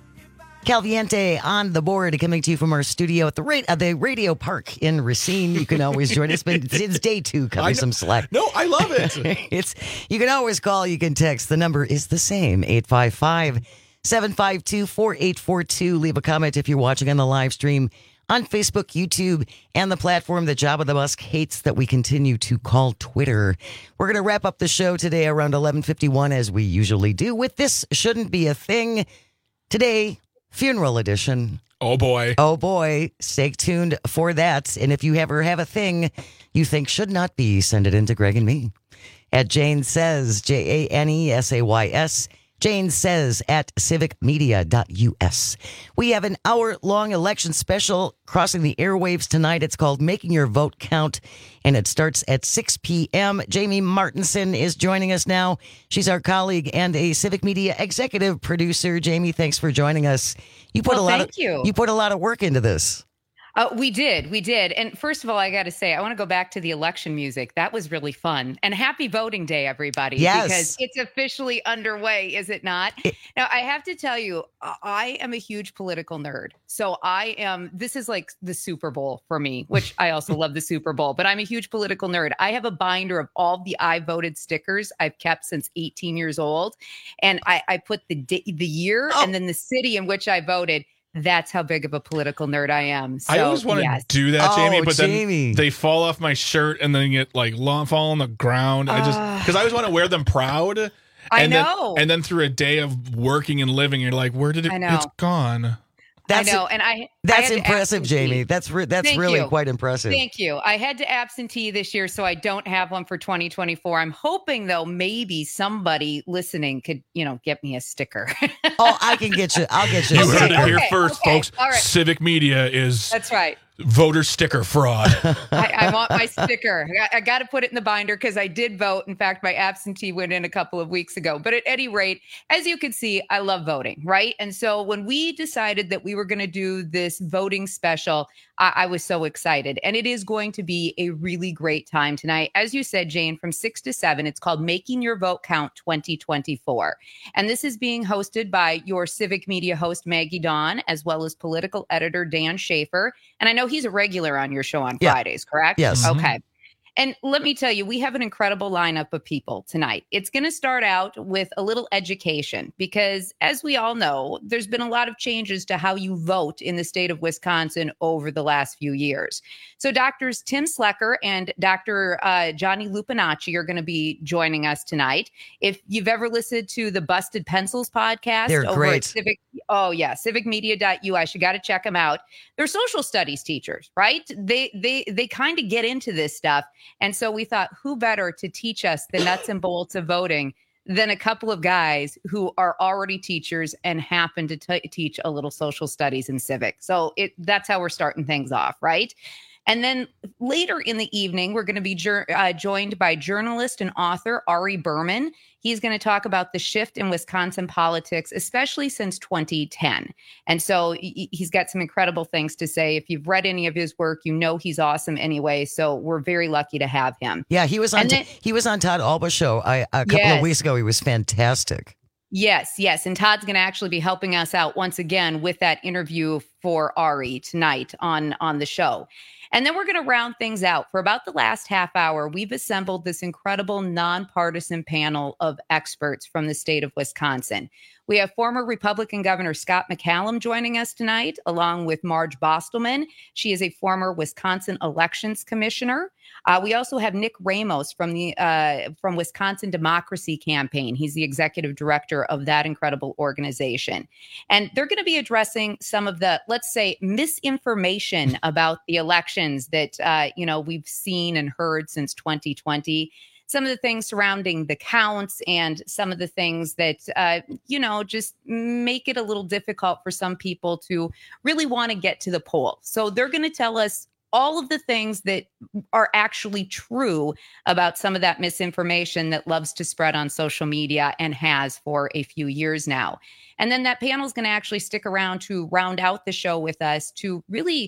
Calviente on the board, coming to you from our studio at the, ra- uh, the Radio Park in Racine. You can always join us. But it's, it's day two. Cut me some slack. No, I love it. it's You can always call. You can text. The number is the same, eight five five, seven five two, four eight four two. Leave a comment if you're watching on the live stream on Facebook, YouTube, and the platform that Jabba the Musk hates that we continue to call Twitter. We're going to wrap up the show today around eleven fifty-one, as we usually do, with This Shouldn't Be a Thing. Today, funeral edition. Oh, boy. Oh, boy. Stay tuned for that. And if you ever have a thing you think should not be, send it in to Greg and me at Jane Says, J A N E S A Y S, Jane Says at civic media dot U S. We have an hour-long election special crossing the airwaves tonight. It's called Making Your Vote Count, and it starts at six p.m. Jamie Martinson is joining us now. She's our colleague and a Civic Media executive producer. Jamie, thanks for joining us. You put well, a lot thank of you. you put a lot of work into this. Uh, we did. We did. And first of all, I got to say, I want to go back to the election music. That was really fun. And happy voting day, everybody. Yes. Because it's officially underway, is it not? It, now, I have to tell you, I am a huge political nerd. So I am, this is like the Super Bowl for me, which I also love the Super Bowl, but I'm a huge political nerd. I have a binder of all the I voted stickers I've kept since eighteen years old. And I, I put the, di- the year oh. and then the city in which I voted. That's how big of a political nerd I am. So, I always want to yes. do that, Jamie, oh, but Jamie. then they fall off my shirt and then get like long, fall on the ground. Uh, I just because I always want to wear them proud. I and know. Then, and then through a day of working and living, you're like, where did it? I know. It's gone. That's I know, and I that's I impressive, Jamie. That's re- that's Thank really you. quite impressive. Thank you. I had to absentee this year, so I don't have one for twenty twenty-four. I'm hoping, though, maybe somebody listening could, you know, get me a sticker. Oh, I can get you. I'll get you. You a heard sticker. it here Okay, first, okay, folks. all right. Civic Media is That's right. voter sticker fraud. I, I want my sticker. I, I got to put it in the binder because I did vote. In fact, my absentee went in a couple of weeks ago. But at any rate, as you can see, I love voting, right? And so when we decided that we were going to do this voting special, I, I was so excited. And it is going to be a really great time tonight. As you said, Jane, from six to seven, it's called Making Your Vote Count twenty twenty-four. And this is being hosted by your Civic Media host, Maggie Dawn, as well as political editor Dan Schaefer. And I know he's a regular on your show on Yeah. Fridays, correct? Yes. Okay. And let me tell you, we have an incredible lineup of people tonight. It's going to start out with a little education because, as we all know, there's been a lot of changes to how you vote in the state of Wisconsin over the last few years. So Doctors Tim Slecker and Doctor Uh, Johnny Lupinacci are going to be joining us tonight. If you've ever listened to the Busted Pencils podcast, They're over great. at Civic, oh yeah, civic media dot U S, you got to check them out. They're social studies teachers, right? They they they kind of get into this stuff. And so we thought, who better to teach us the nuts and bolts of voting than a couple of guys who are already teachers and happen to t- teach a little social studies and civic. So it that's how we're starting things off, right? And then later in the evening, we're going to be jur- uh, joined by journalist and author Ari Berman. He's going to talk about the shift in Wisconsin politics, especially since twenty ten. And so he- he's got some incredible things to say. If you've read any of his work, you know he's awesome anyway. So we're very lucky to have him. Yeah, he was on. And then- he was on Todd Alba's show I, a couple Yes. of weeks ago. He was fantastic. Yes, yes. And Todd's going to actually be helping us out once again with that interview for Ari tonight on, on the show. And then we're going to round things out. For about the last half hour, we've assembled this incredible nonpartisan panel of experts from the state of Wisconsin. We have former Republican Governor Scott McCallum joining us tonight, along with Marge Bostelman. She is a former Wisconsin Elections Commissioner. Uh, we also have Nick Ramos from the uh, from Wisconsin Democracy Campaign. He's the executive director of that incredible organization. And they're going to be addressing some of the, let's say, misinformation about the elections that, uh, you know, we've seen and heard since twenty twenty. Some of the things surrounding the counts and some of the things that, uh, you know, just make it a little difficult for some people to really want to get to the poll. So they're going to tell us all of the things that are actually true about some of that misinformation that loves to spread on social media and has for a few years now. And then that panel is going to actually stick around to round out the show with us to really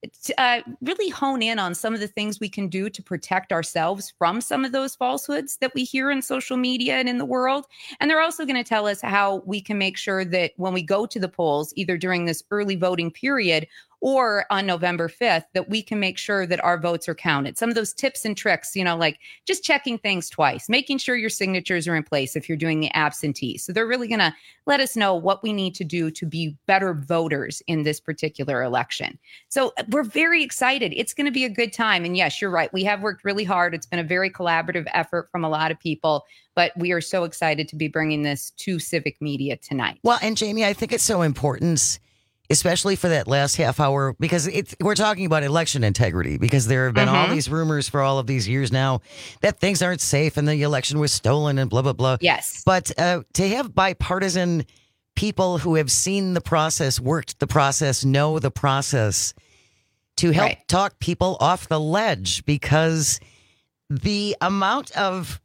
uh, really hone in on some of the things we can do to protect ourselves from some of those falsehoods that we hear in social media and in the world. And they're also going to tell us how we can make sure that when we go to the polls, either during this early voting period or on November fifth, that we can make sure that our votes are counted. Some of those tips and tricks, you know, like just checking things twice, making sure your signatures are in place if you're doing the absentee. So they're really going to let us know what we need to do to be better voters in this particular election. So we're very excited. It's going to be a good time. And yes, you're right. We have worked really hard. It's been a very collaborative effort from a lot of people, but we are so excited to be bringing this to Civic Media tonight. Well, and Jamie, I think it's so important, especially for that last half hour, because it's, we're talking about election integrity, because there have been Mm-hmm. all these rumors for all of these years now that things aren't safe and the election was stolen and blah, blah, blah. Yes. But uh, to have bipartisan people who have seen the process, worked the process, know the process, to help Right. talk people off the ledge, because the amount of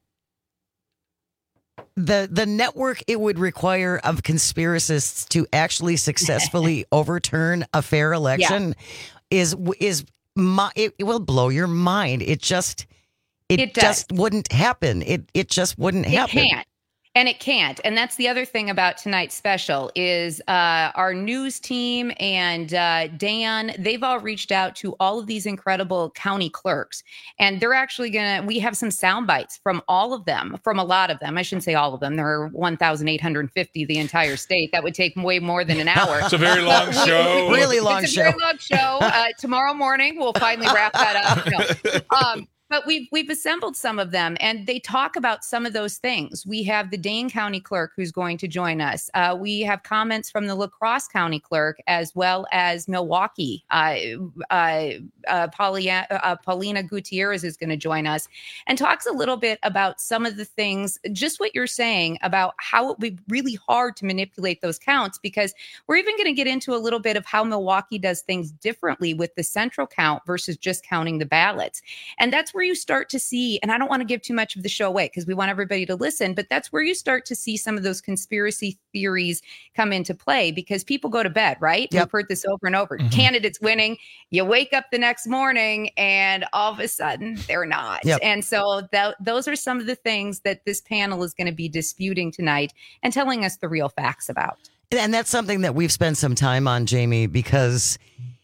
the the network it would require of conspiracists to actually successfully overturn a fair election is is my, it, it will blow your mind. It just it, It does. just wouldn't happen. It it just wouldn't It happen. can't. And it can't. And that's the other thing about tonight's special is uh, our news team and uh, Dan, they've all reached out to all of these incredible county clerks. And they're actually going to, we have some sound bites from all of them, from a lot of them. I shouldn't say all of them. There are one thousand eight hundred fifty the entire state. That would take way more than an hour. It's a very long show. Really long it's a show. very long show. Uh, tomorrow morning, we'll finally wrap that up. No. Um, But we've we've assembled some of them, and they talk about some of those things. We have the Dane County Clerk who's going to join us. Uh, we have comments from the La Crosse County Clerk, as well as Milwaukee. Uh, uh, uh, Paulina, uh, Paulina Gutierrez is going to join us and talks a little bit about some of the things, just what you're saying about how it would be really hard to manipulate those counts, because we're even going to get into a little bit of how Milwaukee does things differently with the central count versus just counting the ballots. And that's where you start to see, and I don't want to give too much of the show away because we want everybody to listen, but that's where you start to see some of those conspiracy theories come into play, because people go to bed, right? Yep. We've heard this over and over. Mhm. Candidates winning, you wake up the next morning and all of a sudden they're not. Yep. And so that, those are some of the things that this panel is going to be disputing tonight and telling us the real facts about. And that's something that we've spent some time on, Jamie, because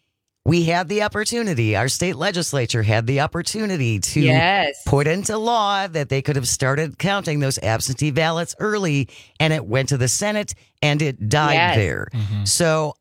we had the opportunity, our state legislature had the opportunity to Yes. put into law that they could have started counting those absentee ballots early, and it went to the Senate and it died Yes. there. So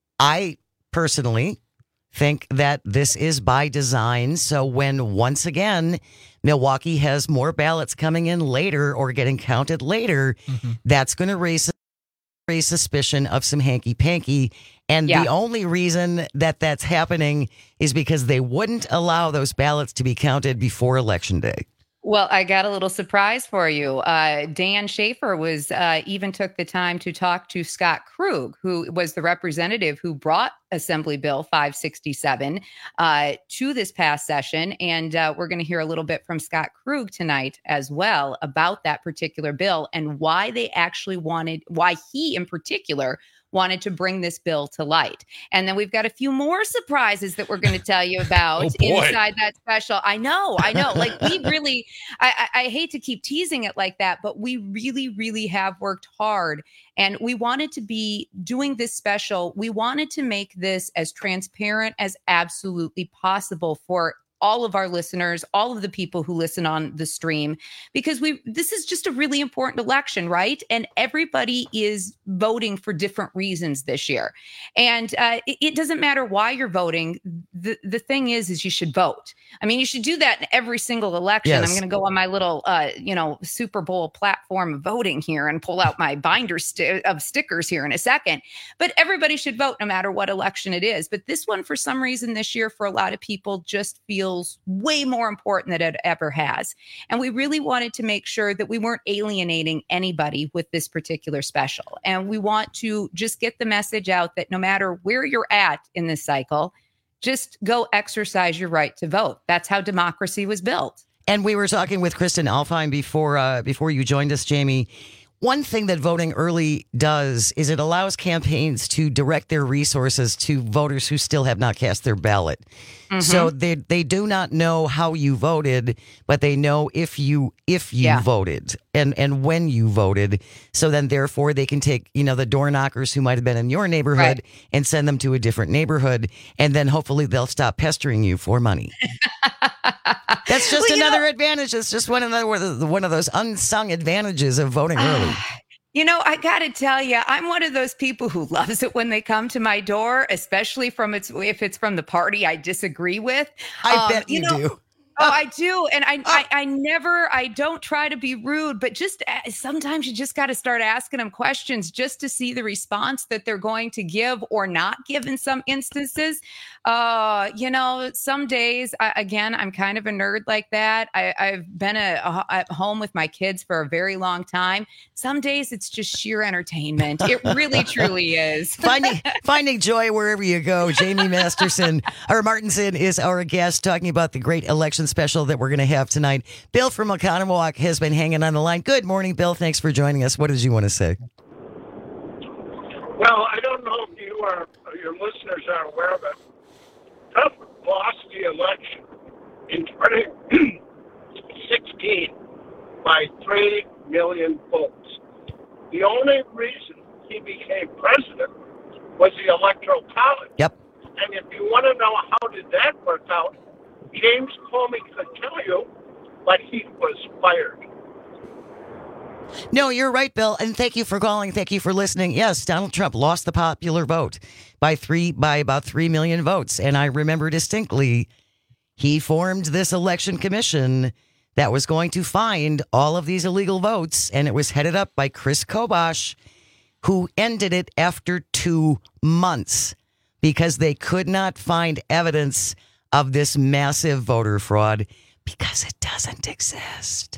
I personally think that this is by design. So when once again, Milwaukee has more ballots coming in later or getting counted later, that's going to raise raise suspicion of some hanky-panky. And Yeah. the only reason that that's happening is because they wouldn't allow those ballots to be counted before Election Day. Well, I got a little surprise for you. Uh, Dan Schaefer was uh, even took the time to talk to Scott Krug, who was the representative who brought Assembly Bill five sixty-seven uh, to this past session. And uh, we're going to hear a little bit from Scott Krug tonight as well about that particular bill and why they actually wanted, why he in particular wanted to bring this bill to light. And then we've got a few more surprises that we're going to tell you about Oh, boy. inside that special. I know, I know. Like we really, I, I, I hate to keep teasing it like that, but we really, really have worked hard. And we wanted to be doing this special. We wanted to make this as transparent as absolutely possible for all of our listeners, all of the people who listen on the stream, because we this is just a really important election, right? And everybody is voting for different reasons this year. And uh, it, it doesn't matter why you're voting. The, the thing is, is you should vote. I mean, you should do that in every single election. Yes. I'm going to go on my little, uh, you know, Super Bowl platform of voting here and pull out my binder sti- of stickers here in a second. But everybody should vote no matter what election it is. But this one, for some reason this year, for a lot of people, just feels way more important than it ever has. And we really wanted to make sure that we weren't alienating anybody with this particular special. And we want to just get the message out that no matter where you're at in this cycle, just go exercise your right to vote. That's how democracy was built. And we were talking with Kristen Alfheim before uh, before you joined us, Jamie. One thing that voting early does is it allows campaigns to direct their resources to voters who still have not cast their ballot. Mm-hmm. So they they do not know how you voted, but they know if you if you yeah. voted and, and when you voted. So then therefore they can take, you know, the door knockers who might have been in your neighborhood right. and send them to a different neighborhood. And then hopefully they'll stop pestering you for money. That's just well, another know, advantage. It's just one of the one of those unsung advantages of voting early. You know, I got to tell you, I'm one of those people who loves it when they come to my door, especially from its if it's from the party I disagree with. I um, bet you, you know, do. Oh, I do. And I, I, I never, I don't try to be rude, but just uh, sometimes you just got to start asking them questions just to see the response that they're going to give or not give in some instances. Uh, you know, some days, I, again, I'm kind of a nerd like that. I, I've been a, a, at home with my kids for a very long time. Some days it's just sheer entertainment. It really, truly is. finding, finding joy wherever you go. Jamie Masterson, or Martinson is our guest talking about the great election special that we're going to have tonight. Bill from Oconomowoc has been hanging on the line. Good morning, Bill. Thanks for joining us. What did you want to say? Well, I don't know if you are, your listeners are aware of it. Trump lost the election in twenty sixteen by three million votes. The only reason he became president was the Electoral College. Yep. And if you want to know how did that work out, James Comey could tell you, but he was fired. No, you're right, Bill, and thank you for calling. Thank you for listening. Yes, Donald Trump lost the popular vote by three by about three million votes, and I remember distinctly he formed this election commission that was going to find all of these illegal votes, and it was headed up by Chris Kobosh, who ended it after two months because they could not find evidence of this massive voter fraud because it doesn't exist.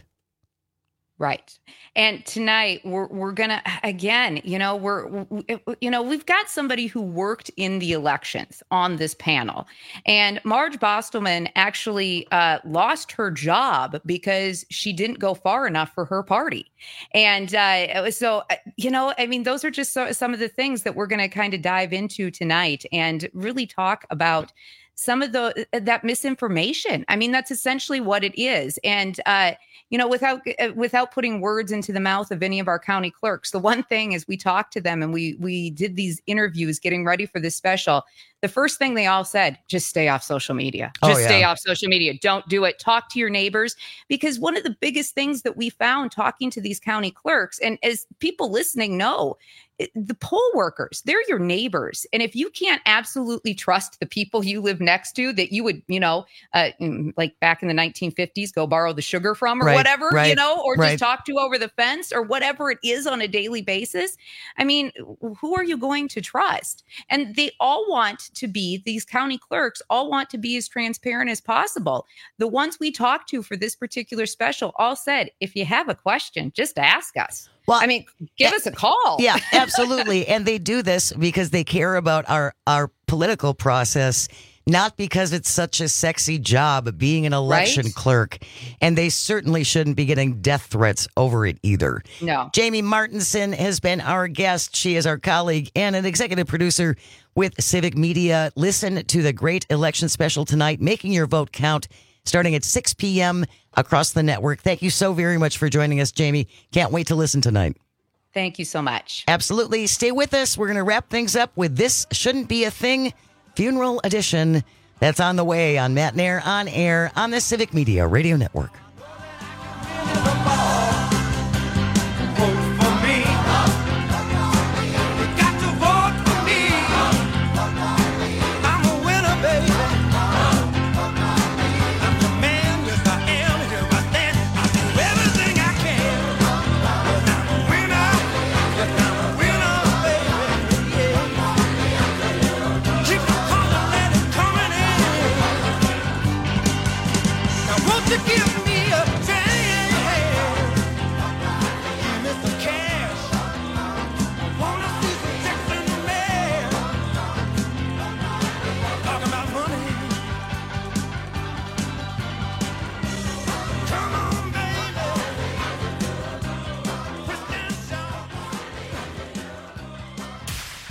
Right. And tonight we're we're going to, again, you know, we're, you know, we've got somebody who worked in the elections on this panel. And Marge Bostelman actually uh, lost her job because she didn't go far enough for her party. And uh, so, you know, I mean, those are just so, some of the things that we're going to kind of dive into tonight and really talk about some of the that misinformation. I mean, that's essentially what it is. And, uh, you know, without without putting words into the mouth of any of our county clerks, the one thing is we talked to them and we we did these interviews getting ready for this special. The first thing they all said, just stay off social media. Just oh, yeah. stay off social media. Don't do it. Talk to your neighbors. Because one of the biggest things that we found talking to these county clerks, and as people listening know, the poll workers, they're your neighbors. And if you can't absolutely trust the people you live next to that you would, you know, uh, like back in the nineteen fifties, go borrow the sugar from or right, whatever, right, you know, or right. just talk to over the fence or whatever it is on a daily basis. I mean, who are you going to trust? And they all want to be, these county clerks all want to be as transparent as possible. The ones we talked to for this particular special all said, if you have a question, just ask us. Well, I mean, give us a call. Yeah, absolutely. And they do this because they care about our, our political process, not because it's such a sexy job being an election right? clerk. And they certainly shouldn't be getting death threats over it either. No. Jamie Martinson has been our guest. She is our colleague and an executive producer with Civic Media. Listen to the great election special tonight, Making Your Vote Count, starting at six p.m. across the network. Thank you so very much for joining us, Jamie. Can't wait to listen tonight. Thank you so much. Absolutely. Stay with us. We're going to wrap things up with This Shouldn't Be a Thing Funeral Edition. That's on the way on Matt Nair on air on the Civic Media Radio Network. To give me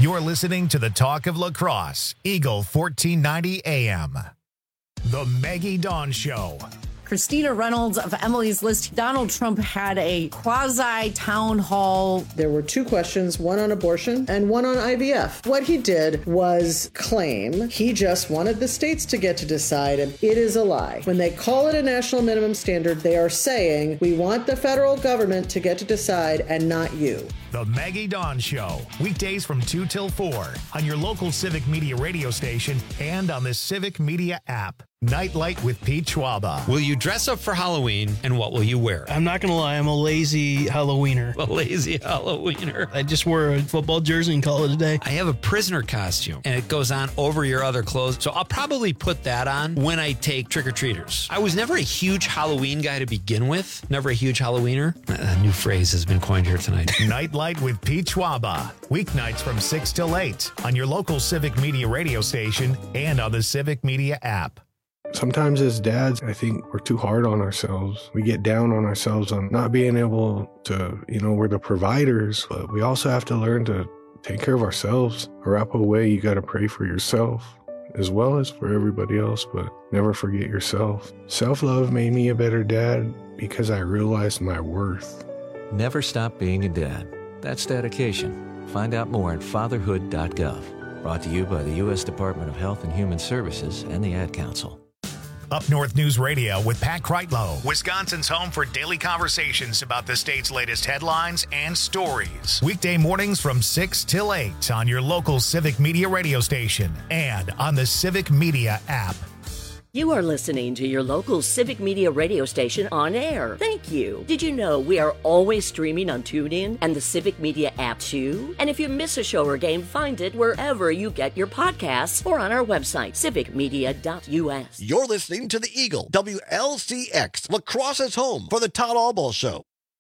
You're listening to the Talk of Lacrosse, Eagle fourteen ninety A M. The Maggie Dawn Show. Christina Reynolds of Emily's List. Donald Trump had a quasi-town hall. There were two questions, one on abortion and one on I V F. What he did was claim he just wanted the states to get to decide, and it is a lie. When they call it a national minimum standard, they are saying, we want the federal government to get to decide and not you. The Maggie Dawn Show, weekdays from two till four on your local Civic Media radio station and on the Civic Media app. Nightlight with Pete Schwaba. Will you dress up for Halloween, and what will you wear? I'm not going to lie, I'm a lazy Halloweener. A lazy Halloweener. I just wear a football jersey and call it a day. I have a prisoner costume, and it goes on over your other clothes, so I'll probably put that on when I take trick-or-treaters. I was never a huge Halloween guy to begin with. Never a huge Halloweener. A new phrase has been coined here tonight. Nightlight with Pete Schwaba. Weeknights from six till eight on your local Civic Media radio station and on the Civic Media app. Sometimes as dads, I think we're too hard on ourselves. We get down on ourselves on not being able to, you know, we're the providers, but we also have to learn to take care of ourselves. Arapahoe way, you got to pray for yourself as well as for everybody else, but never forget yourself. Self-love made me a better dad because I realized my worth. Never stop being a dad. That's dedication. Find out more at fatherhood dot gov. Brought to you by the U S Department of Health and Human Services and the Ad Council. Up North News Radio with Pat Kreitlow, Wisconsin's home for daily conversations about the state's latest headlines and stories. Weekday mornings from six till eight on your local Civic Media radio station and on the Civic Media app. You are listening to your local Civic Media radio station on air. Thank you. Did you know we are always streaming on TuneIn and the Civic Media app too? And if you miss a show or game, find it wherever you get your podcasts or on our website, civic media dot U S. You're listening to the Eagle, W L C X, Lacrosse's home for the Todd Albaugh Show.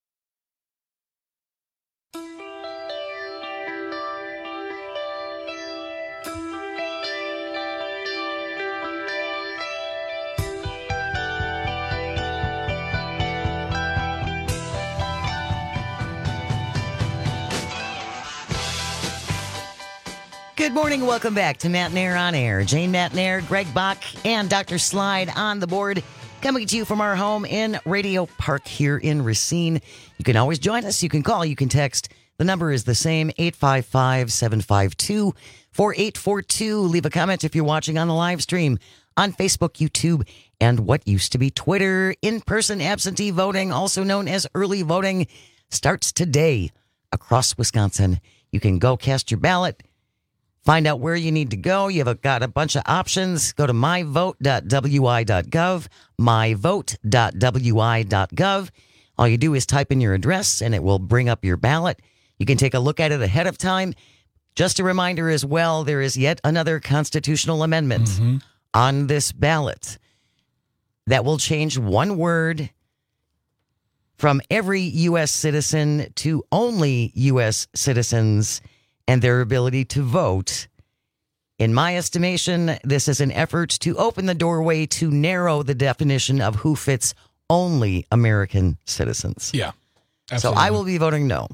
Good morning. Welcome back to Matt Nair on Air. Jane Matt Nair, Greg Bach, and Doctor Slide on the board. Coming to you from our home in Radio Park here in Racine. You can always join us. You can call. You can text. The number is the same, eight five five, seven five two, four eight four two. Leave a comment if you're watching on the live stream on Facebook, YouTube, and what used to be Twitter. In-person absentee voting, also known as early voting, starts today across Wisconsin. You can go cast your ballot. Find out where you need to go. You've got a bunch of options. Go to my vote dot w i dot gov, my vote dot w i dot gov. All you do is type in your address, and it will bring up your ballot. You can take a look at it ahead of time. Just a reminder as well, there is yet another constitutional amendment mm-hmm. on this ballot that will change one word from every U S citizen to only U S citizens and their ability to vote. In my estimation, this is an effort to open the doorway to narrow the definition of who fits only American citizens. Yeah. Absolutely. So I will be voting no.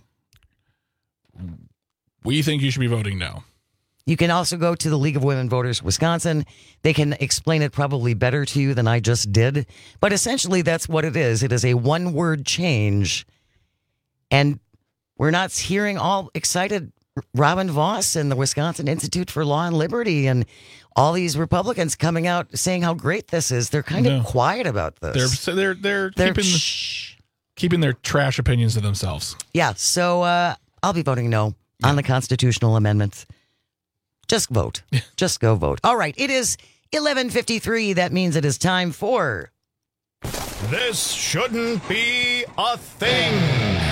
We think you should be voting no. You can also go to the League of Women Voters Wisconsin. They can explain it probably better to you than I just did. But essentially, that's what it is. It is a one-word change. And we're not hearing all excited Robin Voss and the Wisconsin Institute for Law and Liberty and all these Republicans coming out saying how great this is. They're kind no. of quiet about this. They're they're they're, they're keeping, shh. keeping their trash opinions to themselves. Yeah, so uh, I'll be voting no yeah. on the constitutional amendments. Just vote. Just go vote. All right, it is eleven fifty-three. That means it is time for... This shouldn't be a thing.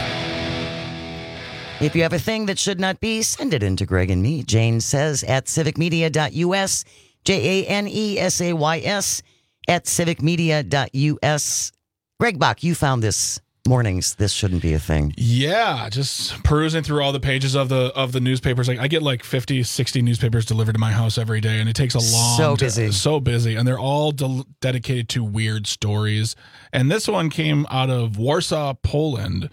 If you have a thing that should not be, send it in to Greg and me. Jane says at civic media dot u s, J A N E S A Y S, at civic media dot u s. Greg Bach, you found this morning's This Shouldn't Be a Thing. Yeah, just perusing through all the pages of the of the newspapers. Like I get like fifty, sixty newspapers delivered to my house every day, and it takes a long So busy. To, so busy, and they're all de- dedicated to weird stories. And this one came out of Warsaw, Poland,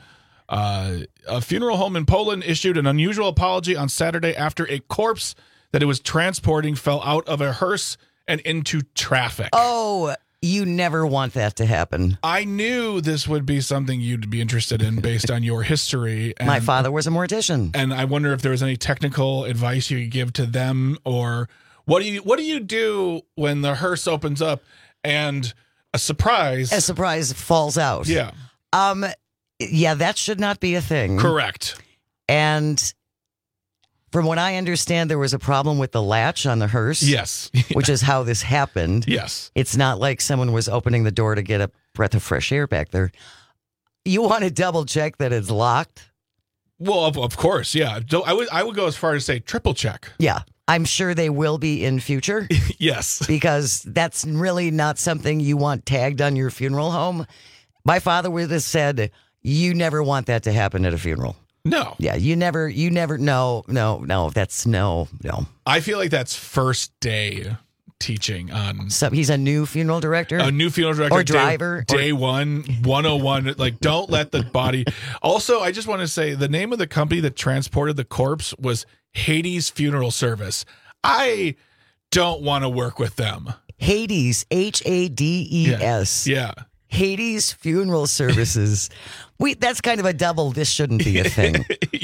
Uh, a funeral home in Poland issued an unusual apology on Saturday after a corpse that it was transporting fell out of a hearse and into traffic. Oh, you never want that to happen. I knew this would be something you'd be interested in based on your history. And, My father was a mortician. And I wonder if there was any technical advice you could give to them, or what do you what do you do when the hearse opens up and a surprise A surprise falls out. Yeah. Um yeah, that should not be a thing. Correct. And from what I understand, there was a problem with the latch on the hearse. Yes. Which is how this happened. Yes. It's not like someone was opening the door to get a breath of fresh air back there. You want to double check that it's locked? Well, of, of course, yeah. I would I would go as far as say triple check. Yeah. I'm sure they will be in future. Yes. Because that's really not something you want tagged on your funeral home. My father would have said, you never want that to happen at a funeral. No. Yeah, you never, you never, no, no, no, that's no, no. I feel like that's first day teaching on. So he's a new funeral director? A new funeral director. Or driver. Day, day or, one, one oh one. Like, don't let the body. Also, I just want to say the name of the company that transported the corpse was Hades Funeral Service. I don't want to work with them. Hades, H A D E S. Yeah. yeah. Hades Funeral Services. We that's kind of a double. This shouldn't be a thing.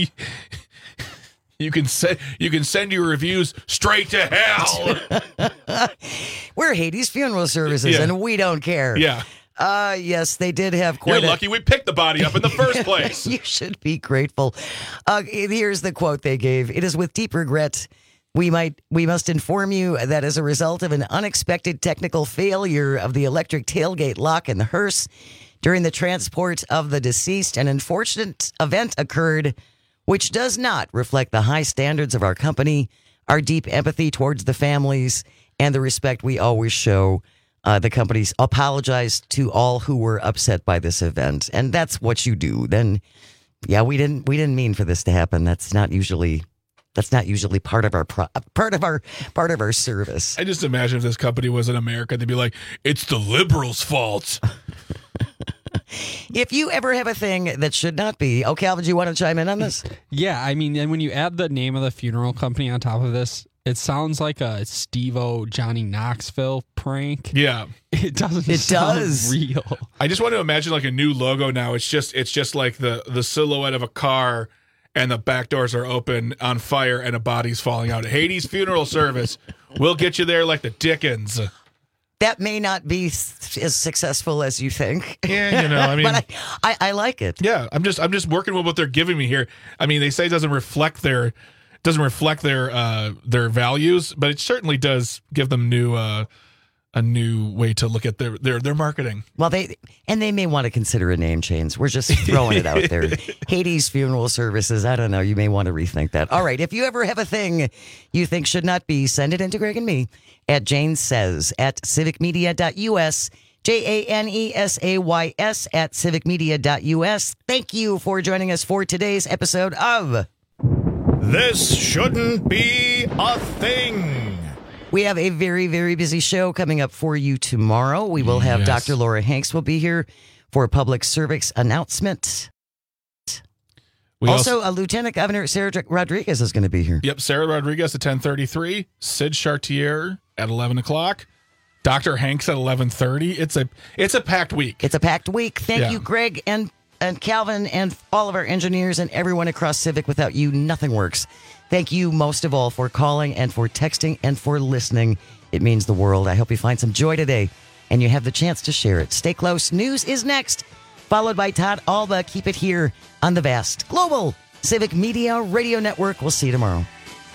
You can send you can send your reviews straight to hell. We're Hades Funeral Services, yeah. and we don't care. Yeah. Uh yes, they did have quite. You're a... lucky we picked the body up in the first place. You should be grateful. Uh, here's the quote they gave. It is with deep regret. We might we must inform you that as a result of an unexpected technical failure of the electric tailgate lock in the hearse during the transport of the deceased, an unfortunate event occurred which does not reflect the high standards of our company, our deep empathy towards the families, and the respect we always show. Uh, the companies apologize to all who were upset by this event, and that's what you do. Then, yeah, we didn't we didn't mean for this to happen. That's not usually. That's not usually part of our pro- part of our part of our service. I just imagine if this company was in America, they'd be like, "It's the liberals' fault." If you ever have a thing that should not be, oh, Calvin, do you want to chime in on this? Yeah, I mean, and when you add the name of the funeral company on top of this, it sounds like a Steve-O Johnny Knoxville prank. Yeah, it doesn't. It sound does. real. I just want to imagine like a new logo now. It's just it's just like the the silhouette of a car. And the back doors are open on fire and a body's falling out. Hades Funeral Service. We'll get you there like the Dickens. That may not be as successful as you think. Yeah, you know, I mean, but I, I, I like it. Yeah, I'm just I'm just working with what they're giving me here. I mean, they say it doesn't reflect their doesn't reflect their uh, their values, but it certainly does give them new uh, a new way to look at their their their marketing. Well, they and they may want to consider a name change. We're just throwing it out there. Hades Funeral Services. I don't know. You may want to rethink that. All right. If you ever have a thing you think should not be, send it into Greg and me at Jane Says at civicmedia dot U S. J A N E S A Y S at civicmedia dot U S. Thank you for joining us for today's episode of This Shouldn't Be a Thing. We have a very, very busy show coming up for you tomorrow. We will have Yes. Doctor Laura Hanks will be here for a public service announcement. We also, uh, Lieutenant Governor Sarah Rodriguez is going to be here. Yep, Sarah Rodriguez at ten thirty-three, Sid Chartier at eleven o'clock, Doctor Hanks at eleven thirty. It's a it's a packed week. It's a packed week. Thank Yeah. you, Greg and and Calvin and all of our engineers and everyone across Civic. Without you, nothing works. Thank you most of all for calling and for texting and for listening. It means the world. I hope you find some joy today and you have the chance to share it. Stay close. News is next, followed by Todd Alba. Keep it here on the vast global Civic Media Radio Network. We'll see you tomorrow.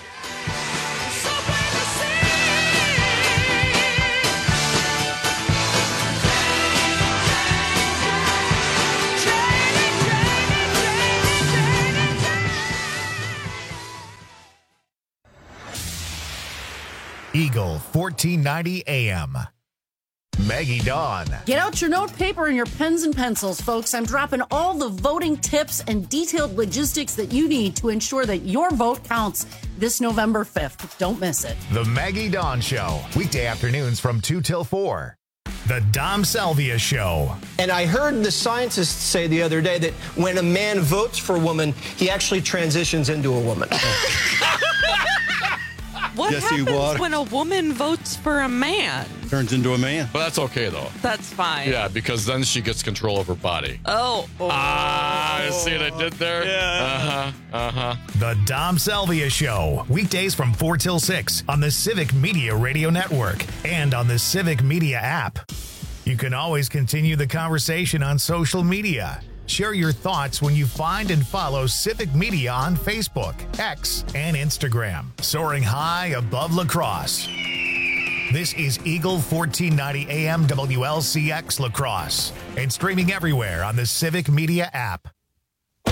Eagle fourteen ninety A M. Maggie Dawn. Get out your note paper and your pens and pencils, folks. I'm dropping all the voting tips and detailed logistics that you need to ensure that your vote counts this November fifth. Don't miss it. The Maggie Dawn Show. Weekday afternoons from two till four. The Dom Salvia Show. And I heard the scientists say the other day that when a man votes for a woman, he actually transitions into a woman. What Yes, he happens would. when a woman votes for a man? Turns into a man. But that's okay, though. That's fine. Yeah, because then she gets control of her body. Oh. oh. Ah, you see what I did there? Yeah. Uh-huh, uh-huh. The Dom Salvia Show. Weekdays from four till six on the Civic Media Radio Network and on the Civic Media app. You can always continue the conversation on social media. Share your thoughts when you find and follow Civic Media on Facebook, X, and Instagram. Soaring high above La Crosse. This is Eagle fourteen ninety A M W L C X La Crosse and streaming everywhere on the Civic Media app.